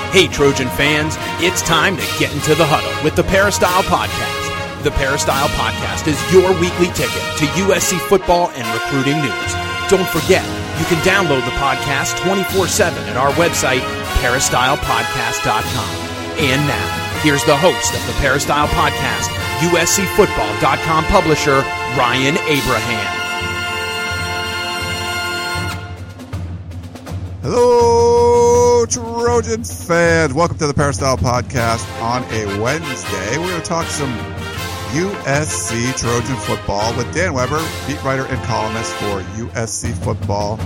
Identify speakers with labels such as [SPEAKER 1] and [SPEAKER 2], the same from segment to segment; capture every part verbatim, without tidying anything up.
[SPEAKER 1] Hey, Trojan fans, it's time to get into the huddle with the Peristyle Podcast. The Peristyle Podcast is your weekly ticket to U S C football and recruiting news. Don't forget, you can download the podcast twenty-four seven at our website, peristyle podcast dot com. And now, here's the host of the Peristyle Podcast, U S C football dot com publisher, Ryan Abraham.
[SPEAKER 2] Hello, Trojan fans. Welcome to the Peristyle Podcast on a Wednesday. We're going to talk some U S C Trojan football with Dan Weber, beat writer and columnist for U S C football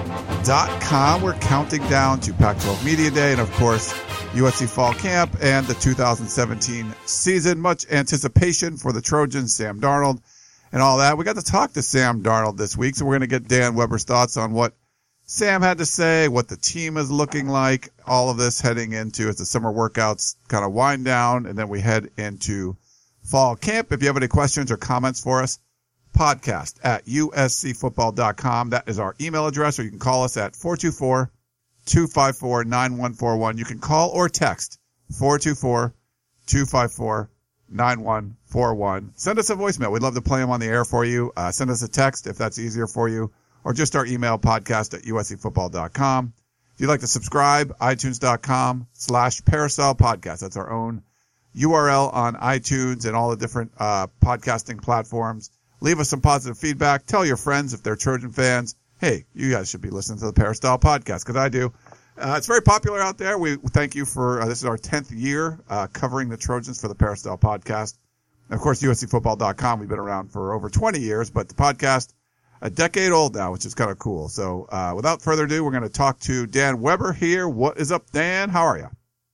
[SPEAKER 2] dot com. We're counting down to Pac twelve Media Day and, of course, U S C Fall Camp and the two thousand seventeen season. Much anticipation for the Trojans, Sam Darnold, and all that. We got to talk to Sam Darnold this week, so we're going to get Dan Weber's thoughts on what Sam had to say, what the team is looking like, all of this heading into as the summer workouts kind of wind down, and then we head into fall camp. If you have any questions or comments for us, podcast at U S C football dot com. That is our email address, or you can call us at four two four, two five four, nine one four one. You can call or text four two four, two five four, nine one four one. Send us a voicemail. We'd love to play them on the air for you. Uh, send us a text if that's easier for you, or just our email, podcast at U S C football dot com. If you'd like to subscribe, itunes dot com slash Peristyle Podcast. That's our own U R L on iTunes and all the different uh, podcasting platforms. Leave us some positive feedback. Tell your friends if they're Trojan fans, hey, you guys should be listening to the Peristyle Podcast, because I do. Uh, it's very popular out there. We thank you for, uh, this is our tenth year uh, covering the Trojans for the Peristyle Podcast. And of course, U S C football dot com, we've been around for over twenty years, but the podcast, a decade old now, which is kind of cool. So uh, without further ado, we're going to talk to Dan Weber here. What is up, Dan? How are you?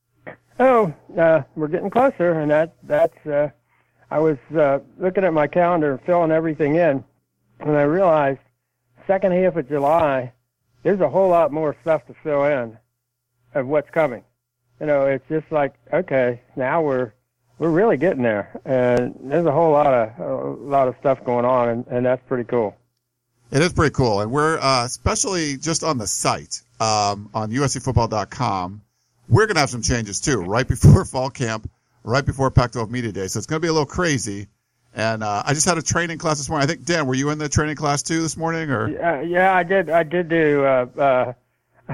[SPEAKER 3] Oh, uh, we're getting closer, and that that's. Uh, I was uh, looking at my calendar and filling everything in, and I realized second half of July, there's a whole lot more stuff to fill in of what's coming. You know, it's just like, okay, now we're we're really getting there, and there's a whole lot of a lot of stuff going on, and, and that's pretty cool.
[SPEAKER 2] It is pretty cool, and we're uh, especially just on the site um, on U S C football dot com. We're going to have some changes too, right before fall camp, right before Pac twelve Media Day. So it's going to be a little crazy. And uh, I just had a training class this morning. I think, Dan, were you in the training class too this morning? Or
[SPEAKER 3] yeah, yeah, I did. I did do. Uh, uh,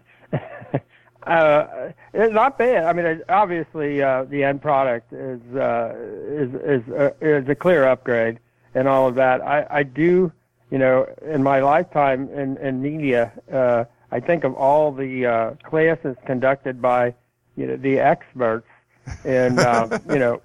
[SPEAKER 3] uh, it's not bad. I mean, it, obviously, uh, the end product is uh, is is uh, is a clear upgrade and all of that. I, I do. You know, in my lifetime in, in media, uh, I think of all the uh, classes conducted by, you know, the experts, and uh, you know,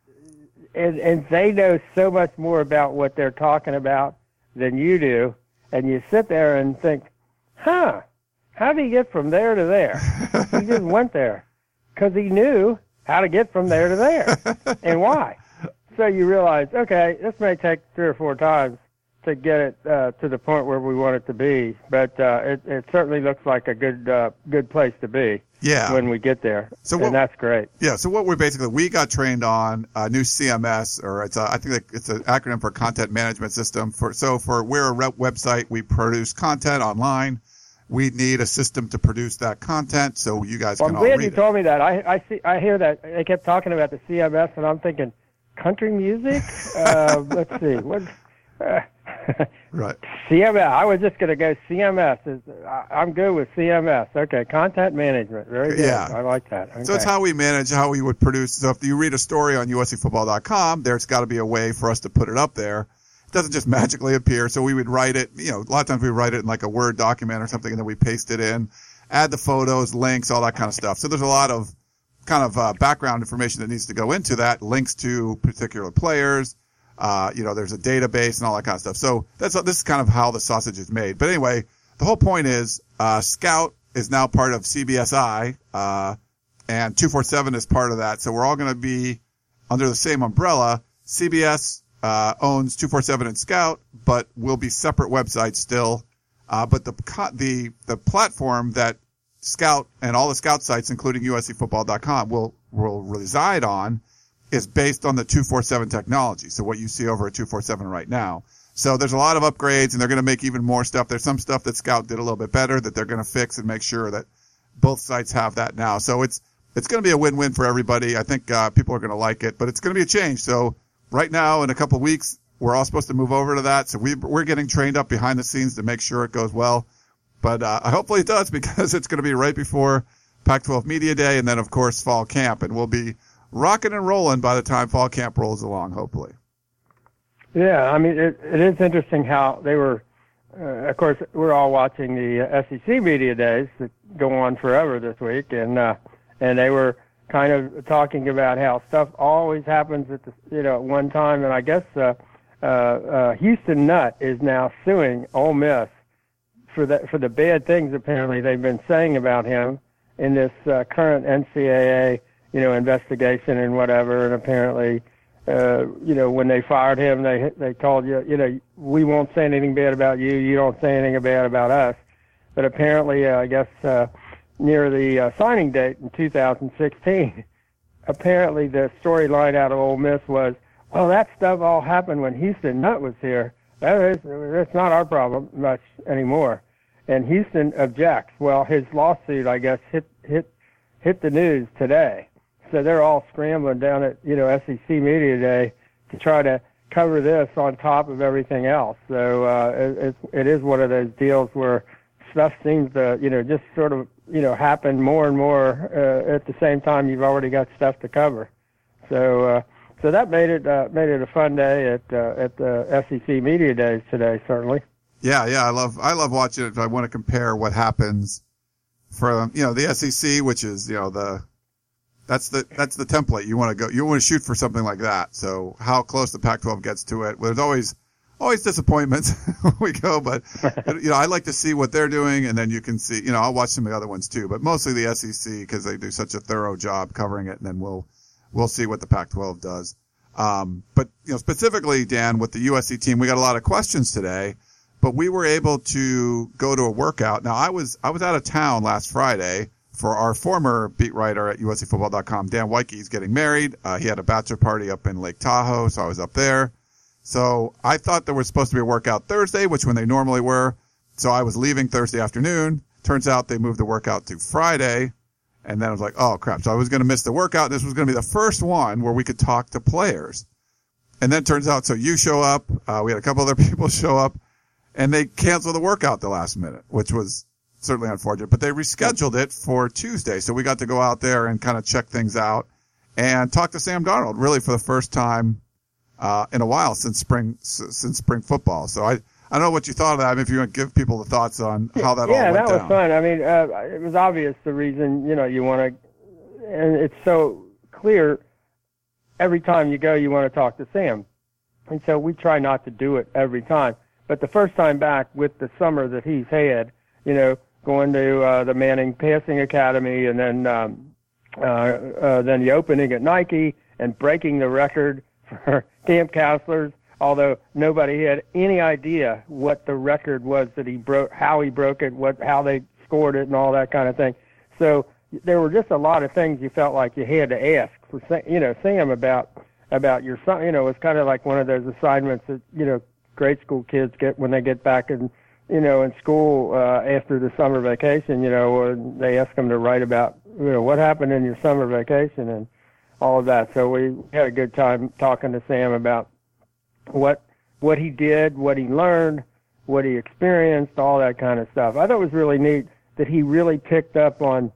[SPEAKER 3] and and they know so much more about what they're talking about than you do, and you sit there and think, huh, how did he get from there to there? He just went there because he knew how to get from there to there, and why. So you realize, okay, this may take three or four times to get it uh, to the point where we want it to be, but uh, it, it certainly looks like a good uh, good place to be.
[SPEAKER 2] Yeah.
[SPEAKER 3] When we get there,
[SPEAKER 2] so
[SPEAKER 3] and
[SPEAKER 2] what,
[SPEAKER 3] that's great.
[SPEAKER 2] Yeah. So what we basically we got trained on a new C M S, or it's a, I think it's an acronym for Content Management System. For so for we're a rep website, we produce content online. We need a system to produce that content, so you guys
[SPEAKER 3] well,
[SPEAKER 2] can
[SPEAKER 3] I'm
[SPEAKER 2] all
[SPEAKER 3] glad
[SPEAKER 2] read
[SPEAKER 3] you
[SPEAKER 2] it.
[SPEAKER 3] told me that. I I see. I hear that they kept talking about the C M S, and I'm thinking, country music. uh, let's see what. Uh,
[SPEAKER 2] Right.
[SPEAKER 3] C M S. I was just going to go C M S. Is, I'm good with C M S. Okay, content management. Very good.
[SPEAKER 2] Yeah.
[SPEAKER 3] I like that. Okay.
[SPEAKER 2] So it's how we manage, how we would produce. So if you read a story on U S C football dot com, there's got to be a way for us to put it up there. It doesn't just magically appear. So we would write it, you know, a lot of times we write it in like a Word document or something, and then we paste it in, add the photos, links, all that kind of stuff. So there's a lot of kind of uh, background information that needs to go into that, links to particular players. Uh, you know, there's a database and all that kind of stuff. So that's, this is kind of how the sausage is made. But anyway, the whole point is, uh, Scout is now part of C B S I, uh, and two forty-seven is part of that. So we're all going to be under the same umbrella. C B S, uh, owns two forty-seven and Scout, but will be separate websites still. Uh, but the, the, the platform that Scout and all the Scout sites, including U S C football dot com, will, will reside on is based on the two forty-seven technology. So what you see over at two forty-seven right now. So there's a lot of upgrades, and they're going to make even more stuff. There's some stuff that Scout did a little bit better that they're going to fix and make sure that both sites have that now. So it's it's going to be a win-win for everybody. I think uh, people are going to like it, but it's going to be a change. So right now, in a couple of weeks, we're all supposed to move over to that. So we, we're getting trained up behind the scenes to make sure it goes well. But uh, hopefully it does, because it's going to be right before Pac twelve Media Day and then, of course, fall camp. And we'll be rocking and rolling by the time fall camp rolls along, hopefully.
[SPEAKER 3] Yeah, I mean, it, it is interesting how they were, uh, of course, we're all watching the uh, S E C Media Days that go on forever this week, and uh, and they were kind of talking about how stuff always happens at the, you know, at one time, and I guess uh, uh, uh, Houston Nutt is now suing Ole Miss for the, for the bad things apparently they've been saying about him in this uh, current N C double A, you know, investigation and whatever, and apparently, uh, you know, when they fired him, they they told you, you know, we won't say anything bad about you, you don't say anything bad about us, but apparently, uh, I guess, uh, near the uh, signing date in two thousand sixteen, apparently the storyline out of Ole Miss was, well, that stuff all happened when Houston Nutt was here. That is, that's not our problem much anymore. And Houston objects. Well, his lawsuit, I guess, hit hit hit the news today. So they're all scrambling down at, you know, S E C Media Day to try to cover this on top of everything else. So uh, it, it is one of those deals where stuff seems to, you know, just sort of, you know, happen more and more uh, at the same time you've already got stuff to cover. So uh, so that made it uh, made it a fun day at uh, at the S E C Media Days today, certainly.
[SPEAKER 2] Yeah, yeah, I love I love watching it. I want to compare what happens from, you know, the S E C, which is, you know, the that's the that's the template you want to go. You want to shoot for something like that. So how close the Pac twelve gets to it. There's always always disappointments when we go, but you know, I like to see what they're doing, and then you can see, you know, I'll watch some of the other ones too, but mostly the S E C because they do such a thorough job covering it, and then we'll we'll see what the Pac twelve does. Um, but you know, specifically, Dan, with the U S C team, we got a lot of questions today. But we were able to go to a workout. Now, I was I was out of town last Friday for our former beat writer at U S C football dot com, Dan Wyke. He's getting married. Uh, he had a bachelor party up in Lake Tahoe, so I was up there. So I thought there was supposed to be a workout Thursday, which when they normally were. So I was leaving Thursday afternoon. Turns out they moved the workout to Friday. And then I was like, oh, crap. So I was going to miss the workout. This was going to be the first one where we could talk to players. And then it turns out, so you show up. Uh, we had a couple other people show up. And they canceled the workout the last minute, which was certainly unfortunate. But they rescheduled it for Tuesday. So we got to go out there and kind of check things out and talk to Sam Darnold, really for the first time uh in a while since spring since spring football. So I, I don't know what you thought of that. I mean, if you want to give people the thoughts on how that
[SPEAKER 3] yeah,
[SPEAKER 2] all went down.
[SPEAKER 3] Yeah, that was fun. I mean, uh, it was obvious the reason, you know, you want to, and it's so clear every time you go, you want to talk to Sam. And so we try not to do it every time. But the first time back with the summer that he's had, you know, going to uh, the Manning Passing Academy and then um, uh, uh, then the opening at Nike and breaking the record for camp counselors, although nobody had any idea what the record was that he broke, how he broke it, what how they scored it, and all that kind of thing. So there were just a lot of things you felt like you had to ask for, you know, Sam about about your son. You know, it was kind of like one of those assignments that, you know, grade school kids get when they get back in, you know, in school uh, after the summer vacation. You know, or they ask them to write about, you know, what happened in your summer vacation and all of that. So we had a good time talking to Sam about what what he did, what he learned, what he experienced, all that kind of stuff. I thought it was really neat that he really picked up on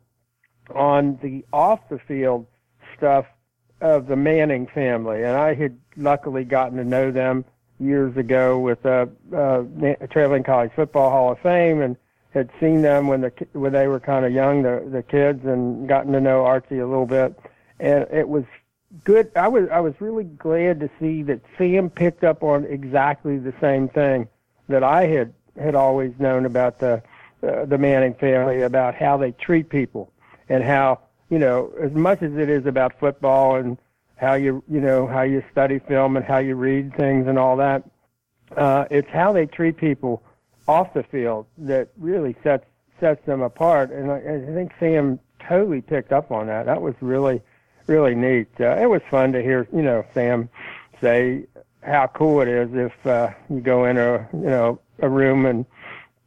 [SPEAKER 3] on the off the field stuff of the Manning family, and I had luckily gotten to know them years ago with uh, uh, Traveling College Football Hall of Fame, and had seen them when the when they were kind of young, the the kids, and gotten to know Archie a little bit, and it was good. I was I was really glad to see that Sam picked up on exactly the same thing that I had had always known about the uh, the Manning family, about how they treat people, and how, you know, as much as it is about football and how you, you know, how you study film and how you read things and all that, uh, it's how they treat people off the field that really sets sets them apart. And I, I think Sam totally picked up on that. That was really, really neat. Uh, it was fun to hear, you know, Sam say how cool it is if uh, you go in a, you know, a room and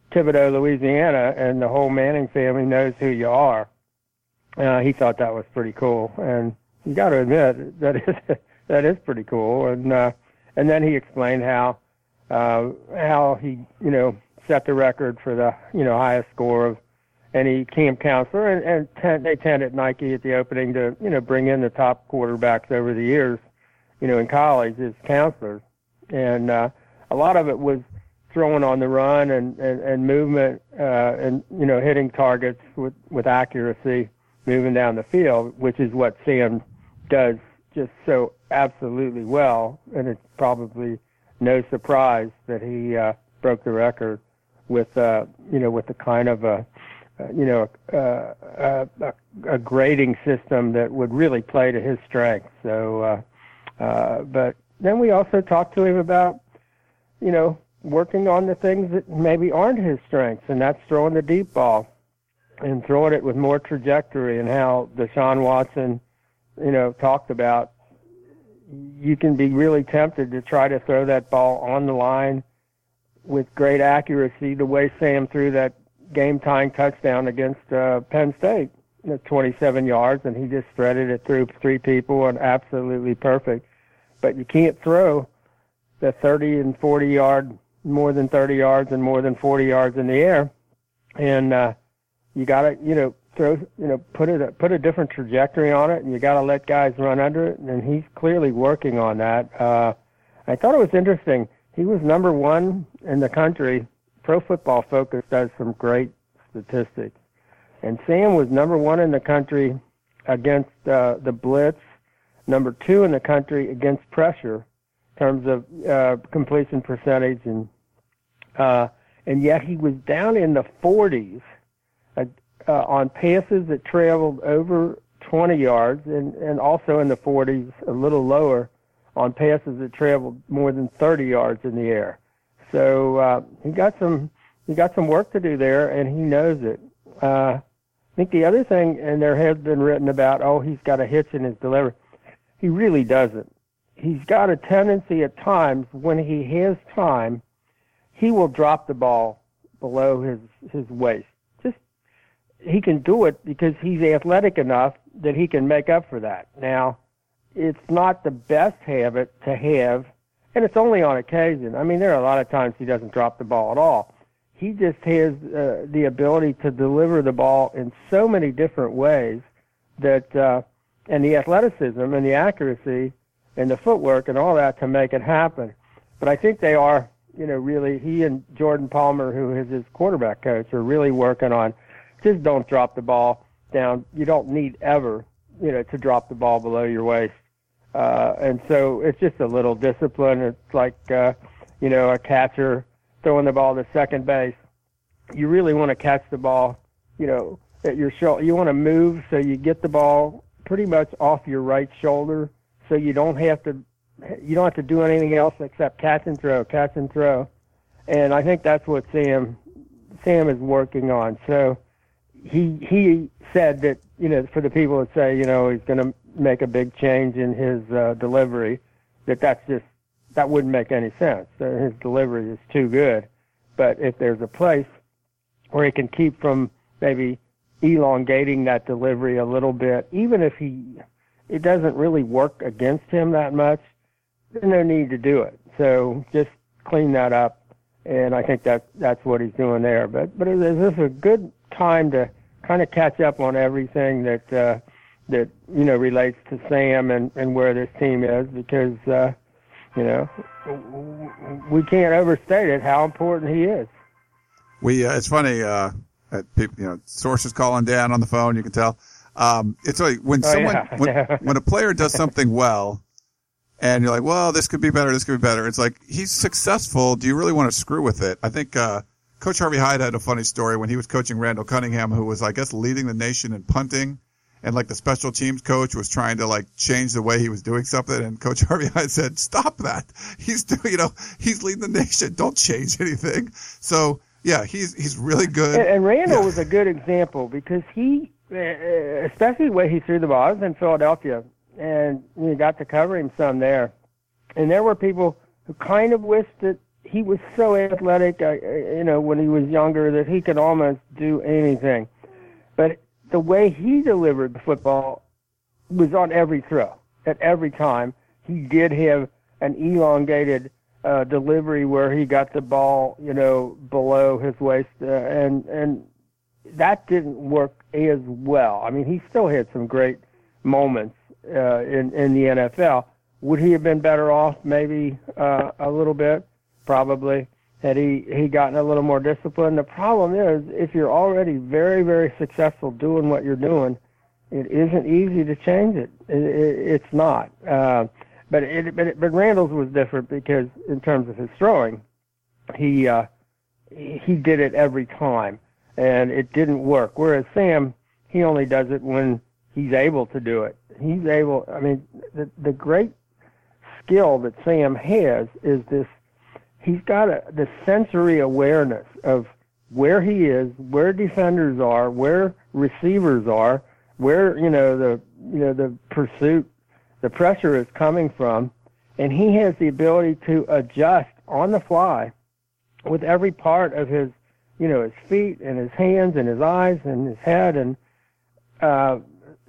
[SPEAKER 3] Thibodaux, Louisiana, and the whole Manning family knows who you are. Uh, he thought that was pretty cool, and you got to admit that is that is pretty cool. And uh, and then he explained how uh, how he you know set the record for the you know highest score of any camp counselor, and, and ten, they tend at Nike at the opening to you know bring in the top quarterbacks over the years, you know in college as counselors, and uh, a lot of it was throwing on the run and, and, and movement uh, and you know hitting targets with, with accuracy, moving down the field, which is what Sam does just so absolutely well, and it's probably no surprise that he uh, broke the record with uh, you know with the kind of a uh, you know uh, a, a, a grading system that would really play to his strengths. So, uh, uh, but then we also talked to him about you know working on the things that maybe aren't his strengths, and that's throwing the deep ball and throwing it with more trajectory, and how Deshaun Watson, you know, talked about you can be really tempted to try to throw that ball on the line with great accuracy, the way Sam threw that game-tying touchdown against uh, Penn State, you know, twenty-seven yards, and he just threaded it through three people and absolutely perfect. But you can't throw the thirty and forty yard, more than thirty yards and more than forty yards in the air, and uh, you got to, you know, throw, you know, put it, put a different trajectory on it, and you got to let guys run under it. And he's clearly working on that. Uh, I thought it was interesting. He was number one in the country. Pro Football Focus does some great statistics, and Sam was number one in the country against uh, the blitz, number two in the country against pressure in terms of uh, completion percentage, and uh, and yet he was down in the forties. Uh, uh, on passes that traveled over twenty yards, and, and also in the forties, a little lower, on passes that traveled more than thirty yards in the air. So uh, he got some he got some work to do there, and he knows it. Uh, I think the other thing, and there has been written about, oh, he's got a hitch in his delivery. He really doesn't. He's got a tendency at times, when he has time, he will drop the ball below his, his waist. He can do it because he's athletic enough that he can make up for that. Now, it's not the best habit to have, and it's only on occasion. I mean, there are a lot of times he doesn't drop the ball at all. He just has uh, the ability to deliver the ball in so many different ways that, uh, and the athleticism and the accuracy and the footwork and all that to make it happen. But I think they are, you know, really, he and Jordan Palmer, who is his quarterback coach, are really working on just don't drop the ball down. You don't need ever, you know, to drop the ball below your waist. Uh, and so it's just a little discipline. It's like, uh, you know, a catcher throwing the ball to second base. You really want to catch the ball, you know, at your shoulder. You want to move so you get the ball pretty much off your right shoulder, so you don't have to, you don't have to do anything else except catch and throw, catch and throw. And I think that's what Sam, Sam is working on. So, He he said that, you know, for the people that say, you know, he's going to make a big change in his uh, delivery, that that's just, that wouldn't make any sense. His delivery is too good. But if there's a place where he can keep from maybe elongating that delivery a little bit, even if he it doesn't really work against him that much, there's no need to do it. So just clean that up, and I think that that's what he's doing there. But but is this a good time to kind of catch up on everything that uh, that you know relates to Sam and, and where this team is, because uh, you know we can't overstate it how important he is.
[SPEAKER 2] We uh, it's funny, uh, people, you know, sources calling Dan on the phone. You can tell. Um, it's like when
[SPEAKER 3] oh,
[SPEAKER 2] someone
[SPEAKER 3] yeah.
[SPEAKER 2] when, when a player does something well, and you're like, well, this could be better, this could be better. It's like, he's successful. Do you really want to screw with it? I think uh, Coach Harvey Hyde had a funny story when he was coaching Randall Cunningham, who was, I guess, leading the nation in punting, and like the special teams coach was trying to like change the way he was doing something, and Coach Harvey Hyde said, "Stop that! He's doing, you know, he's leading the nation. Don't change anything." So yeah, he's he's really good.
[SPEAKER 3] And, and Randall
[SPEAKER 2] yeah.
[SPEAKER 3] was a good example because he, especially the way he threw the ball. I was in Philadelphia, and you got to cover him some there, and there were people who kind of wished that he was so athletic, uh, you know, when he was younger that he could almost do anything. But the way he delivered the football was on every throw. At every time, he did have an elongated uh, delivery where he got the ball, you know, below his waist, uh, and and that didn't work as well. I mean, he still had some great moments uh, in in the N F L. Would he have been better off? Maybe uh, a little bit, probably. Had he he gotten a little more disciplined. The problem is, if you're already very very successful doing what you're doing, it isn't easy to change it. it, it it's not. Uh, but it, but it, but Randall's was different because in terms of his throwing, he uh, he did it every time, and it didn't work. Whereas Sam, he only does it when he's able to do it. He's able. I mean, the the great skill that Sam has is this. He's got a, the sensory awareness of where he is, where defenders are, where receivers are, where you know the you know the pursuit, the pressure is coming from, and he has the ability to adjust on the fly with every part of his you know his feet and his hands and his eyes and his head, and uh,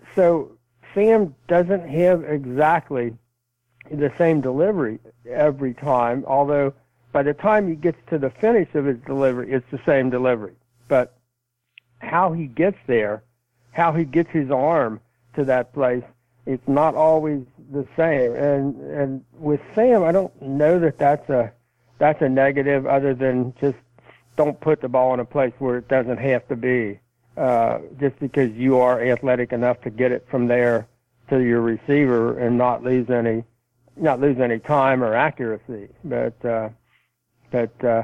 [SPEAKER 3] so Sam doesn't have exactly the same delivery every time, although by the time he gets to the finish of his delivery, it's the same delivery. But how he gets there, how he gets his arm to that place, it's not always the same. And and with Sam, I don't know that that's a that's a negative, other than just don't put the ball in a place where it doesn't have to be. Uh, just because you are athletic enough to get it from there to your receiver and not lose any not lose any time or accuracy. But uh, But uh,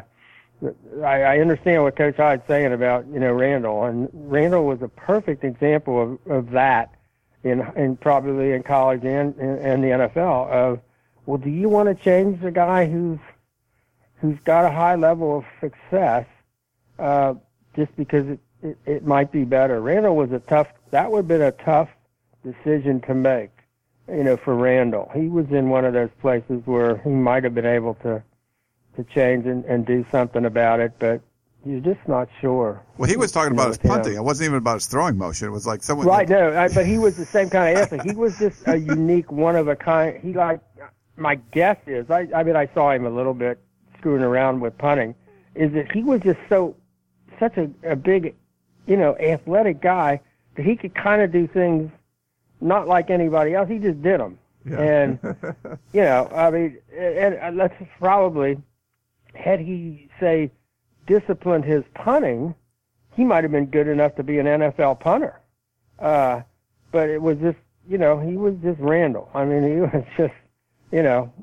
[SPEAKER 3] I, I understand what Coach Hyde's saying about you know Randall, and Randall was a perfect example of, of that in in probably in college and and the N F L. Of well, do you want to change the guy who's who's got a high level of success uh, just because it, it it might be better? Randall was a tough. That would have been a tough decision to make, you know, for Randall. He was in one of those places where he might have been able to. to change and, and do something about it, but you're just not sure.
[SPEAKER 2] Well, he was talking
[SPEAKER 3] you
[SPEAKER 2] about
[SPEAKER 3] know,
[SPEAKER 2] his punting. Him. It wasn't even about his throwing motion. It was like someone...
[SPEAKER 3] Right, no, I, but he was the same kind of athlete. He was just a unique, one-of-a-kind. He, like, my guess is, I, I mean, I saw him a little bit screwing around with punting, is that he was just so, such a, a big, you know, athletic guy that he could kind of do things not like anybody else. He just did them. Yeah. And, you know, I mean, and, and let's probably... had he, say, disciplined his punting, he might have been good enough to be an N F L punter. Uh, but it was just, you know, he was just Randall. I mean, he was just, you know,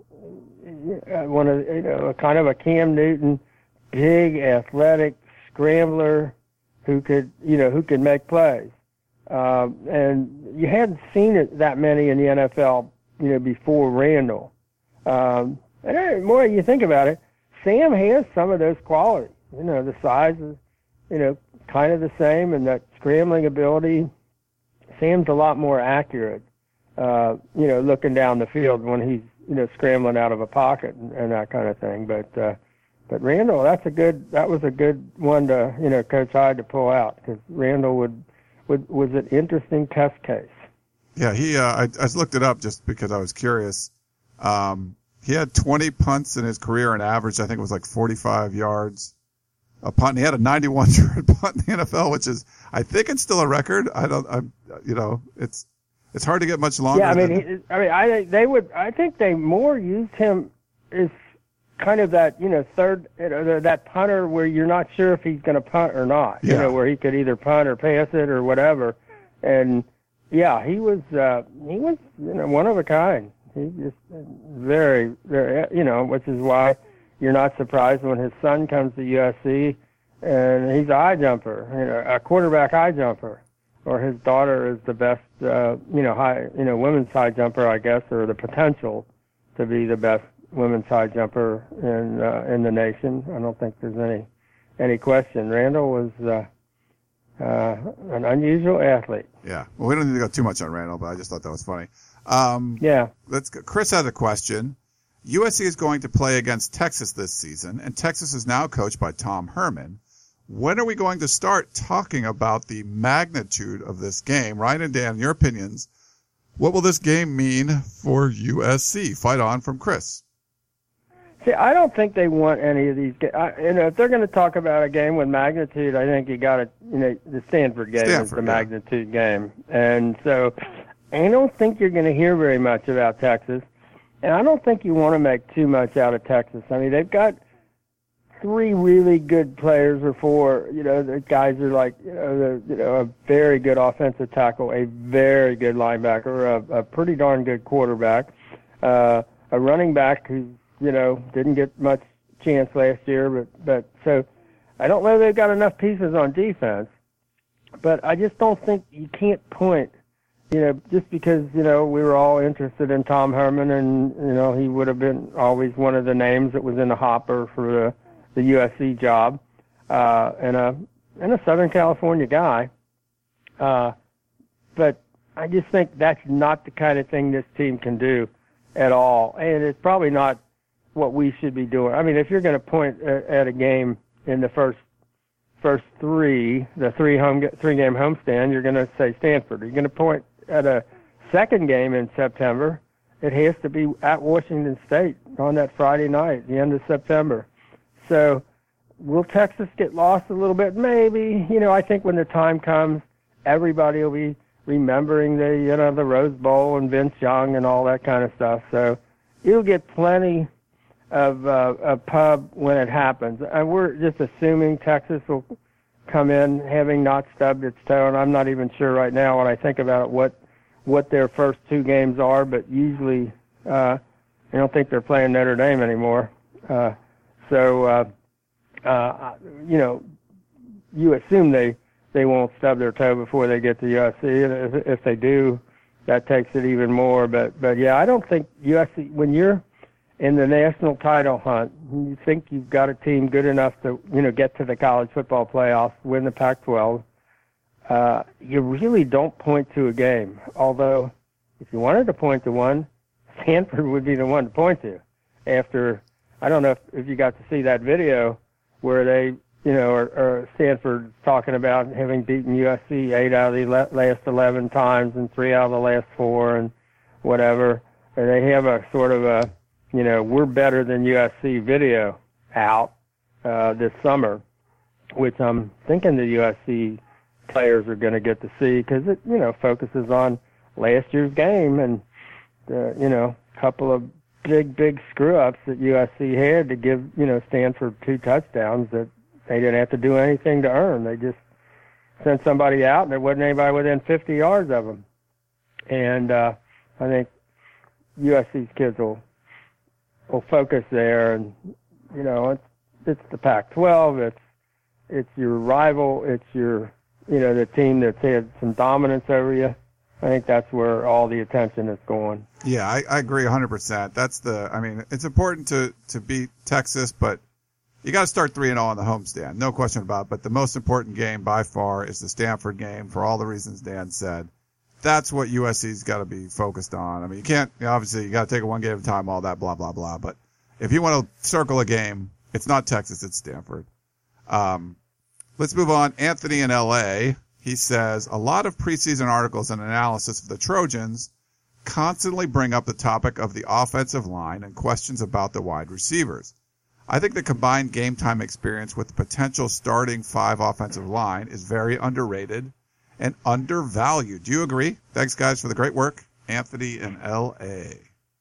[SPEAKER 3] one of, you know, kind of a Cam Newton, big, athletic scrambler who could, you know, who could make plays. Um, and you hadn't seen it that many in the N F L, you know, before Randall. Um, and the more you think about it, Sam has some of those qualities. You know, the size is, you know, kind of the same, and that scrambling ability. Sam's a lot more accurate, uh, you know, looking down the field when he's, you know, scrambling out of a pocket and, and that kind of thing. But, uh, but Randall, that's a good, that was a good one to, you know, Coach Hyde to pull out, because Randall would, would, was an interesting test case.
[SPEAKER 2] Yeah, he, uh, I, I looked it up just because I was curious. Um, He had twenty punts in his career and averaged, I think it was like forty-five yards a punt. And he had a ninety-one yard punt in the N F L, which is, I think it's still a record. I don't, I'm, you know, it's, it's hard to get much longer.
[SPEAKER 3] Yeah, I mean,
[SPEAKER 2] than,
[SPEAKER 3] he, I mean, I, they would, I think they more used him as kind of that, you know, third, you know, that punter where you're not sure if he's going to punt or not, yeah. You know, where he could either punt or pass it or whatever. And yeah, he was, uh, he was, you know, one of a kind. He's just very, very, you know, which is why you're not surprised when his son comes to U S C and he's a high jumper, you know, a quarterback high jumper, or his daughter is the best, uh, you know, high, you know, women's high jumper, I guess, or the potential to be the best women's high jumper in uh, in the nation. I don't think there's any any question. Randall was uh, uh, an unusual athlete.
[SPEAKER 2] Yeah. Well, we don't need to go too much on Randall, but I just thought that was funny. Um,
[SPEAKER 3] yeah.
[SPEAKER 2] Let's go. Chris has a question, U S C is going to play against Texas this season, and Texas is now coached by Tom Herman. When are we going to start talking about the magnitude of this game? Ryan and Dan, your opinions. What will this game mean for U S C? Fight on from Chris.
[SPEAKER 3] See, I don't think they want any of these games. You know, if they're going to talk about a game with magnitude, I think you got to, you know, the Stanford game
[SPEAKER 2] Stanford,
[SPEAKER 3] is the
[SPEAKER 2] yeah.
[SPEAKER 3] magnitude game. And so I don't think you're going to hear very much about Texas. And I don't think you want to make too much out of Texas. I mean, they've got three really good players or four. You know, the guys are like, you know, the, you know, a very good offensive tackle, a very good linebacker, a, a pretty darn good quarterback, uh, a running back who's, you know, didn't get much chance last year. But, but so I don't know they've got enough pieces on defense. But I just don't think you can't point. You know, just because, you know, we were all interested in Tom Herman and, you know, he would have been always one of the names that was in the hopper for the, the U S C job, uh, and a, and a Southern California guy. Uh, but I just think that's not the kind of thing this team can do at all. And it's probably not what we should be doing. I mean, if you're going to point at, at a game in the first first three, the three home three game homestand, you're going to say Stanford. You're going to point at a second game in September, it has to be at Washington State on that Friday night, the end of September. So will Texas get lost a little bit? Maybe. You know, I think when the time comes, everybody will be remembering the, you know, the Rose Bowl and Vince Young and all that kind of stuff. So you'll get plenty of uh, a pub when it happens. And we're just assuming Texas will come in having not stubbed its toe, and I'm not even sure right now when I think about it what what their first two games are, but usually uh, I don't think they're playing Notre Dame anymore. Uh, so, uh, uh, you know, you assume they, they won't stub their toe before they get to U S C, and if, if they do, that takes it even more. But, but yeah, I don't think U S C, when you're in the national title hunt, you think you've got a team good enough to, you know, get to the college football playoffs, win the Pac twelve, uh, you really don't point to a game. Although, if you wanted to point to one, Stanford would be the one to point to. After, I don't know if, if you got to see that video where they, you know, or, or Stanford talking about having beaten U S C eight out of the last eleven times and three out of the last four and whatever. And they have a sort of a, you know, we're better than U S C video out uh, this summer, which I'm thinking the U S C players are going to get to see because it, you know, focuses on last year's game and, uh, you know, a couple of big, big screw-ups that U S C had to give, you know, Stanford two touchdowns that they didn't have to do anything to earn. They just sent somebody out and there wasn't anybody within fifty yards of them. And uh, I think U S C's kids will will focus there, and you know it's it's the Pac twelve. It's it's your rival. It's your you know the team that's had some dominance over you. I think that's where all the attention is going.
[SPEAKER 2] Yeah, I, I agree one hundred percent. That's the. I mean, it's important to to beat Texas, but you got to start three and zero on the homestand, no question about it. But the most important game by far is the Stanford game for all the reasons Dan said. That's what U S C's got to be focused on. I mean, you can't, you know, obviously, you got to take it one game at a time, all that, blah, blah, blah. But if you want to circle a game, it's not Texas, it's Stanford. Um, let's move on. Anthony in L A, he says, a lot of preseason articles and analysis of the Trojans constantly bring up the topic of the offensive line and questions about the wide receivers. I think the combined game time experience with the potential starting five offensive line is very underrated and undervalued. Do you agree? Thanks, guys, for the great work. Anthony in L A.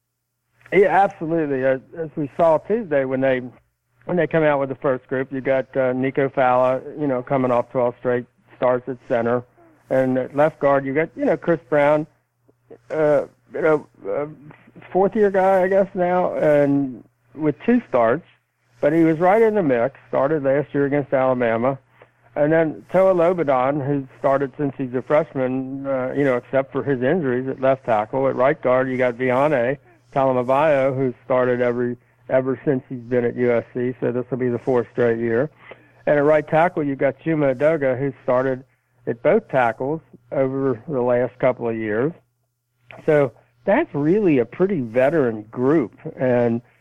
[SPEAKER 3] Yeah, absolutely. As, as we saw Tuesday when they when they come out with the first group, you got uh, Nico Falla, you know, coming off twelve straight starts at center, and at left guard you got you know Chris Brown, uh, you know, uh, fourth year guy I guess now, and with two starts, but he was right in the mix. Started last year against Alabama. And then Toa Lobodon, who started since he's a freshman, uh, you know, except for his injuries at left tackle. At right guard, you got Viane Talamabayo, who started every ever since he's been at U S C, so this will be the fourth straight year. And at right tackle, you got Chuma Edoga, who started at both tackles over the last couple of years. So that's really a pretty veteran group. And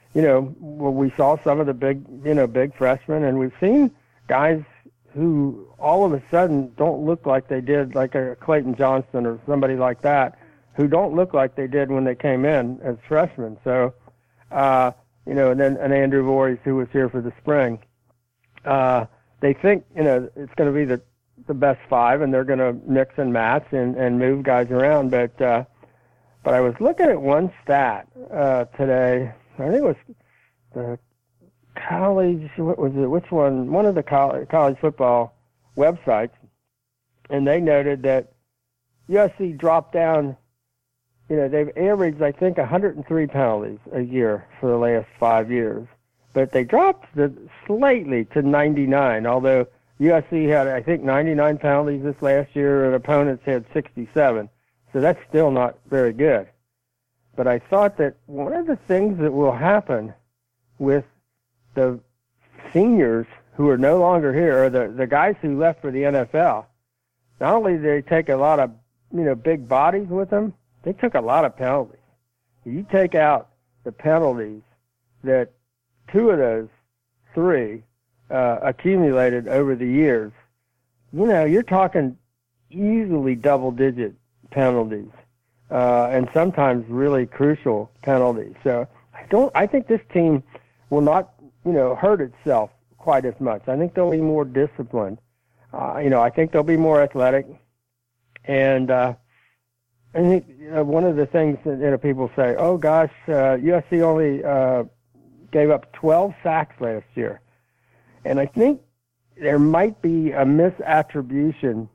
[SPEAKER 3] you know, well, we saw some of the big, you know, big freshmen, and we've seen guys who all of a sudden don't look like they did, like a Clayton Johnston or somebody like that, who don't look like they did when they came in as freshmen. So, uh, you know, and then and Andrew Voorhees, who was here for the spring, uh, they think, you know, it's going to be the, the best five, and they're going to mix and match and, and move guys around. But uh, but I was looking at one stat uh, today. I think it was the college, what was it, which one? One of the college, college football websites, and they noted that U S C dropped down, you know, they've averaged, I think, one hundred three penalties a year for the last five years. But they dropped the, slightly to ninety-nine, although U S C had, I think, ninety-nine penalties this last year, and opponents had sixty-seven. So that's still not very good. But I thought that one of the things that will happen with the seniors who are no longer here, or the, the guys who left for the N F L, not only did they take a lot of, you know, big bodies with them, they took a lot of penalties. You take out the penalties that two of those three uh, accumulated over the years, you know, you're talking easily double-digit penalties, uh, and sometimes really crucial penalties. So I don't. I think this team will not, you know, hurt itself quite as much. I think they'll be more disciplined. Uh, you know, I think they'll be more athletic, and uh, I think, you know, one of the things that, you know, people say, oh gosh, uh, U S C only uh, gave up twelve sacks last year, and I think there might be a misattribution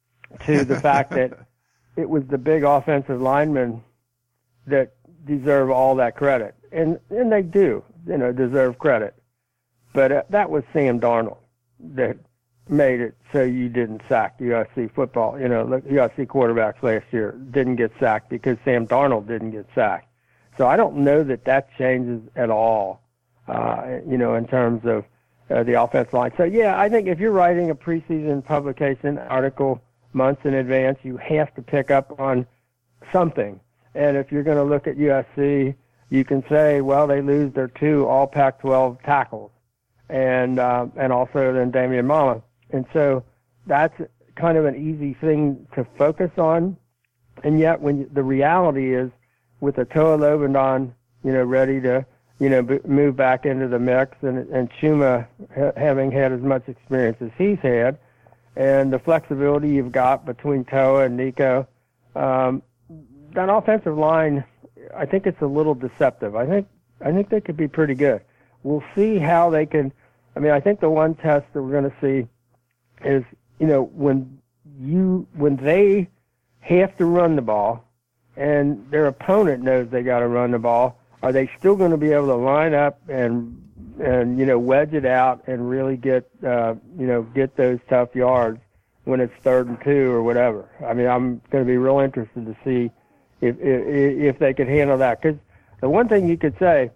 [SPEAKER 3] to the fact that it was the big offensive linemen that deserve all that credit, and and they do, you know, deserve credit. But uh, that was Sam Darnold that made it so you didn't sack U S C football. You know, look, U S C quarterbacks last year didn't get sacked because Sam Darnold didn't get sacked. So I don't know that that changes at all, uh, you know, in terms of uh, the offensive line. So, yeah, I think if you're writing a preseason publication article months in advance, you have to pick up on something. And if you're going to look at U S C, you can say, well, they lose their two all Pac twelve tackles, and uh, and also then Damian Mama. And so that's kind of an easy thing to focus on. And yet when you, the reality is with a Toa Lobendon, you know, ready to, you know, b- move back into the mix, and, and Chuma ha- having had as much experience as he's had, and the flexibility you've got between Toa and Nico, um, that offensive line, I think it's a little deceptive. I think I think they could be pretty good. We'll see how they can. I mean, I think the one test that we're going to see is, you know, when you when they have to run the ball and their opponent knows they got to run the ball, are they still going to be able to line up and and you know wedge it out and really get uh, you know get those tough yards when it's third and two or whatever? I mean, I'm going to be real interested to see if if, if they could handle that, because the one thing you could say,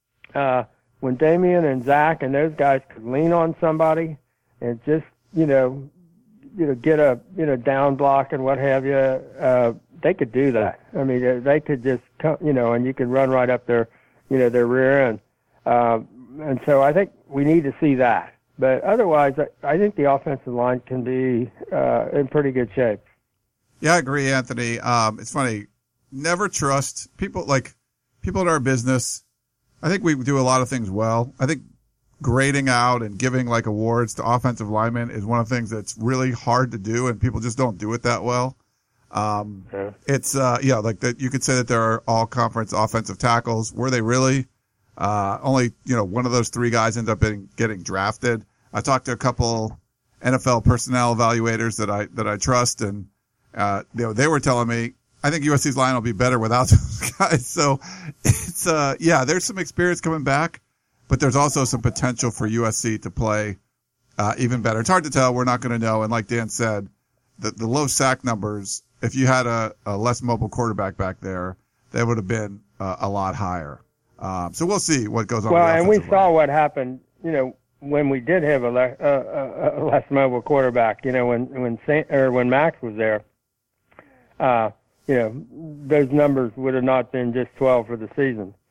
[SPEAKER 3] uh, when Damian and Zach and those guys could lean on somebody and just, you know, you know, get a, you know, down block and what have you, uh, they could do that. I mean, they could just come, you know, and you can run right up their, you know, their rear end. Um, and so I think we need to see that. But otherwise, I, I think the offensive line can be uh, in pretty good shape.
[SPEAKER 2] Yeah, I agree, Anthony. Um, it's funny. Never trust people, like people in our business. I think we do a lot of things well. I think grading out and giving like awards to offensive linemen is one of the things that's really hard to do, and people just don't do it that well. Um, yeah. It's, uh, yeah, like that. You could say that there are all conference offensive tackles. Were they really? Uh, only, you know, one of those three guys ended up getting, getting drafted. I talked to a couple N F L personnel evaluators that I, that I trust, and, uh, you know, they were telling me, I think U S C's line will be better without those guys. So it's, uh, yeah, there's some experience coming back, but there's also some potential for U S C to play, uh, even better. It's hard to tell. We're not going to know. And like Dan said, the, the low sack numbers, if you had a, a less mobile quarterback back there, they would have been uh, a lot higher. Um, so we'll see what goes on.
[SPEAKER 3] Well,
[SPEAKER 2] with the
[SPEAKER 3] and we
[SPEAKER 2] line.
[SPEAKER 3] saw what happened, you know, when we did have a, le- uh, a less mobile quarterback, you know, when, when Saint, or when Max was there, uh, you know, those numbers would have not been just twelve for the season.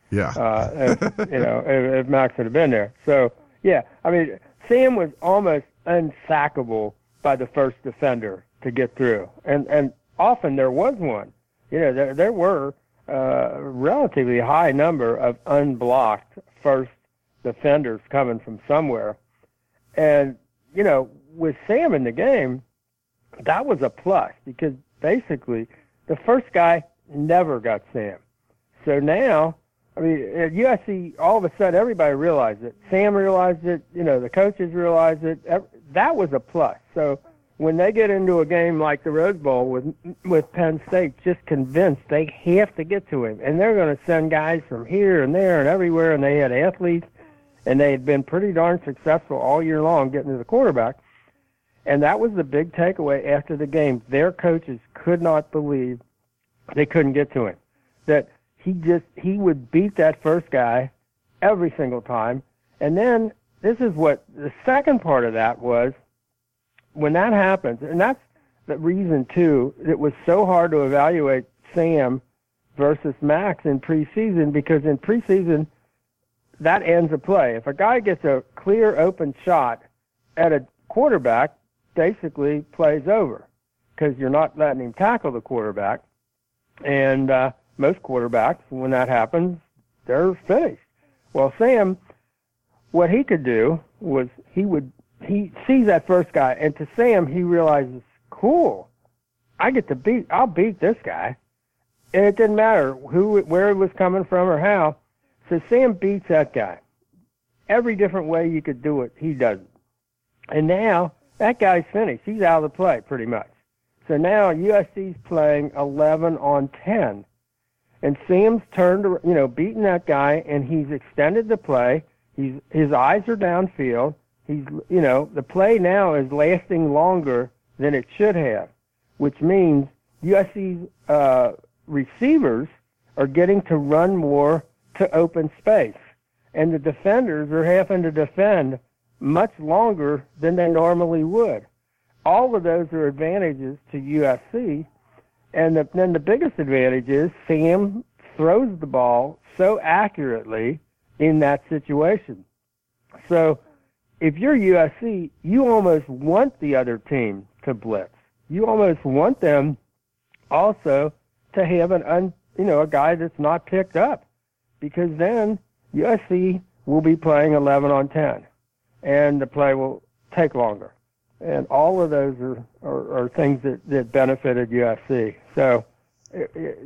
[SPEAKER 2] Yeah.
[SPEAKER 3] Uh, if, you know, if, if Max would have been there. So, yeah, I mean, Sam was almost unsackable by the first defender to get through. And, and often there was one. You know, there, there were uh, a relatively high number of unblocked first defenders coming from somewhere. And, you know, with Sam in the game, that was a plus because basically the first guy never got Sam. So now, I mean, at U S C, all of a sudden everybody realized it. Sam realized it. You know, the coaches realized it. That was a plus. So when they get into a game like the Rose Bowl with with Penn State, just convinced they have to get to him, and they're going to send guys from here and there and everywhere, and they had athletes, and they had been pretty darn successful all year long getting to the quarterback. And that was the big takeaway after the game. Their coaches could not believe they couldn't get to him. That he just he would beat that first guy every single time. And then this is what the second part of that was. When that happens, and that's the reason too, it was so hard to evaluate Sam versus Max in preseason, because in preseason that ends a play. If a guy gets a clear open shot at a quarterback, basically plays over because you're not letting him tackle the quarterback. And uh, most quarterbacks, when that happens, they're finished. Well, Sam, what he could do was he would he sees that first guy, and to Sam, he realizes, cool, I get to beat, I'll beat this guy. And it didn't matter who, where it was coming from or how. So Sam beats that guy. Every different way you could do it, he does it. And now that guy's finished. He's out of the play pretty much. So now U S C's playing eleven on ten. And Sam's turned, you know, beating that guy, and he's extended the play. He's, his eyes are downfield. He's, you know, the play now is lasting longer than it should have, which means U S C's uh, receivers are getting to run more to open space, and the defenders are having to defend much longer than they normally would. All of those are advantages to U S C, and the, then the biggest advantage is Sam throws the ball so accurately in that situation. So if you're U S C, you almost want the other team to blitz. You almost want them also to have an un, you know, a guy that's not picked up, because then U S C will be playing eleven on ten, and the play will take longer. And all of those are, are, are things that, that benefited U S C. So it, it,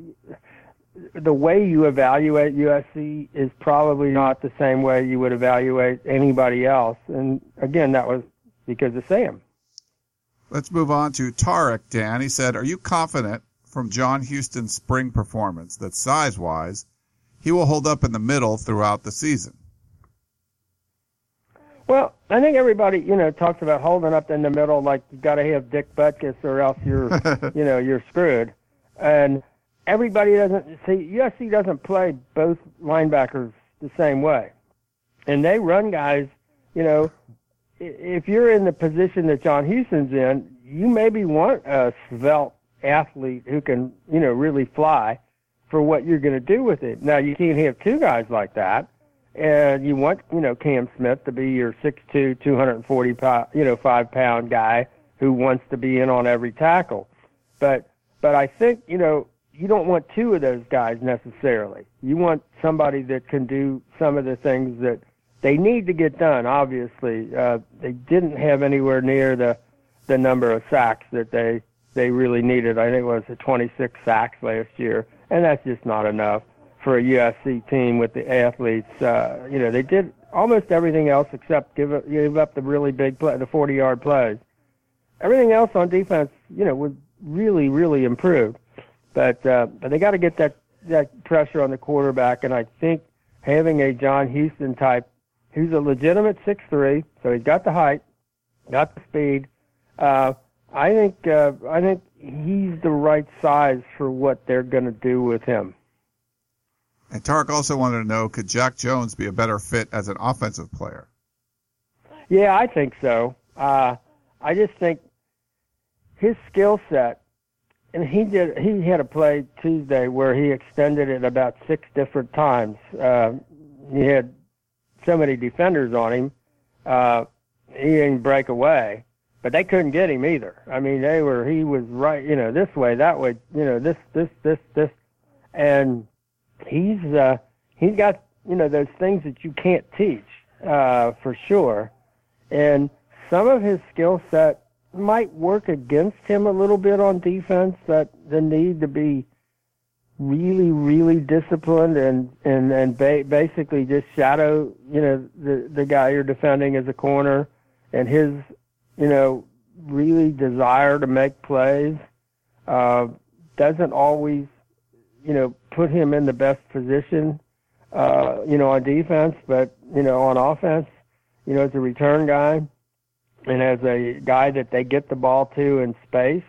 [SPEAKER 3] the way you evaluate U S C is probably not the same way you would evaluate anybody else. And again, that was because of Sam.
[SPEAKER 2] Let's move on to Tarek, Dan. He said, are you confident from John Houston's spring performance that size-wise he will hold up in the middle throughout the season?
[SPEAKER 3] Well, I think everybody, you know, talks about holding up in the middle like you got to have Dick Butkus or else you're, you know, you're screwed. And everybody doesn't see, U S C doesn't play both linebackers the same way. And they run guys, you know, if you're in the position that John Houston's in, you maybe want a svelte athlete who can, you know, really fly for what you're going to do with it. Now, you can't have two guys like that. And you want, you know, Cam Smith to be your six two, two hundred forty pound, you know, five pound guy who wants to be in on every tackle. But, but I think, you know, you don't want two of those guys necessarily. You want somebody that can do some of the things that they need to get done. Obviously, uh, they didn't have anywhere near the, the number of sacks that they, they really needed. I think it was twenty-six sacks last year, and that's just not enough for a U S C team with the athletes. Uh, you know, they did almost everything else except give, up, give up the really big play, the forty-yard plays. Everything else on defense, you know, was really, really improved. But uh, but they got to get that, that pressure on the quarterback, and I think having a John Houston type, who's a legitimate six three, so he's got the height, got the speed. Uh, I think uh, I think he's the right size for what they're going to do with him.
[SPEAKER 2] And Tarek also wanted to know, could Jack Jones be a better fit as an offensive player?
[SPEAKER 3] Yeah, I think so. Uh, I just think his skill set and he did. He had a play Tuesday where he extended it about six different times. Uh, he had so many defenders on him. Uh, he didn't break away, but they couldn't get him either. I mean, they were. He was right. You know, this way, that way. You know, this, this, this, this, and he's uh, he's got you know those things that you can't teach uh, for sure, and some of his skill set might work against him a little bit on defense, that the need to be really, really disciplined and, and, and ba- basically just shadow, you know, the, the guy you're defending as a corner, and his, you know, really desire to make plays, uh, doesn't always, you know, put him in the best position, uh, you know, on defense, but, you know, on offense, you know, as a return guy, and as a guy that they get the ball to in space,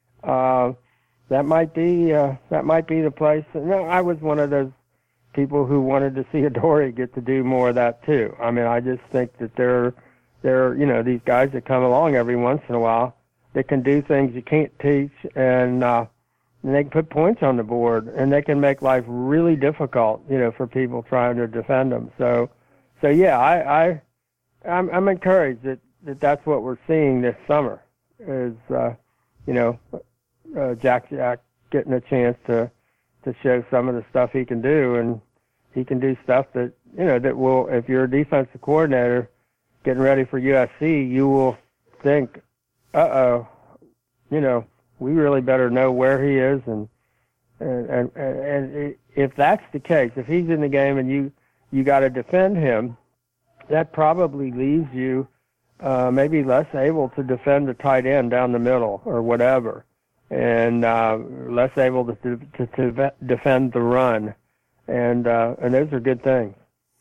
[SPEAKER 3] uh, that might be uh, that might be the place. And I was one of those people who wanted to see Adoree get to do more of that too. I mean, I just think that there, there, you know, these guys that come along every once in a while that can do things you can't teach, and uh, and they can put points on the board, and they can make life really difficult, you know, for people trying to defend them. So, so yeah, I, I I'm, I'm encouraged that. that that's what we're seeing this summer is, uh, you know, uh, Jack Jack getting a chance to, to show some of the stuff he can do. And he can do stuff that, you know, that will, if you're a defensive coordinator getting ready for U S C, you will think, uh-oh, you know, we really better know where he is. And, and, and, and if that's the case, if he's in the game and you, you got to defend him, that probably leaves you, Uh, maybe less able to defend the tight end down the middle or whatever, and uh, less able to, to, to defend the run, and uh, and those are good things.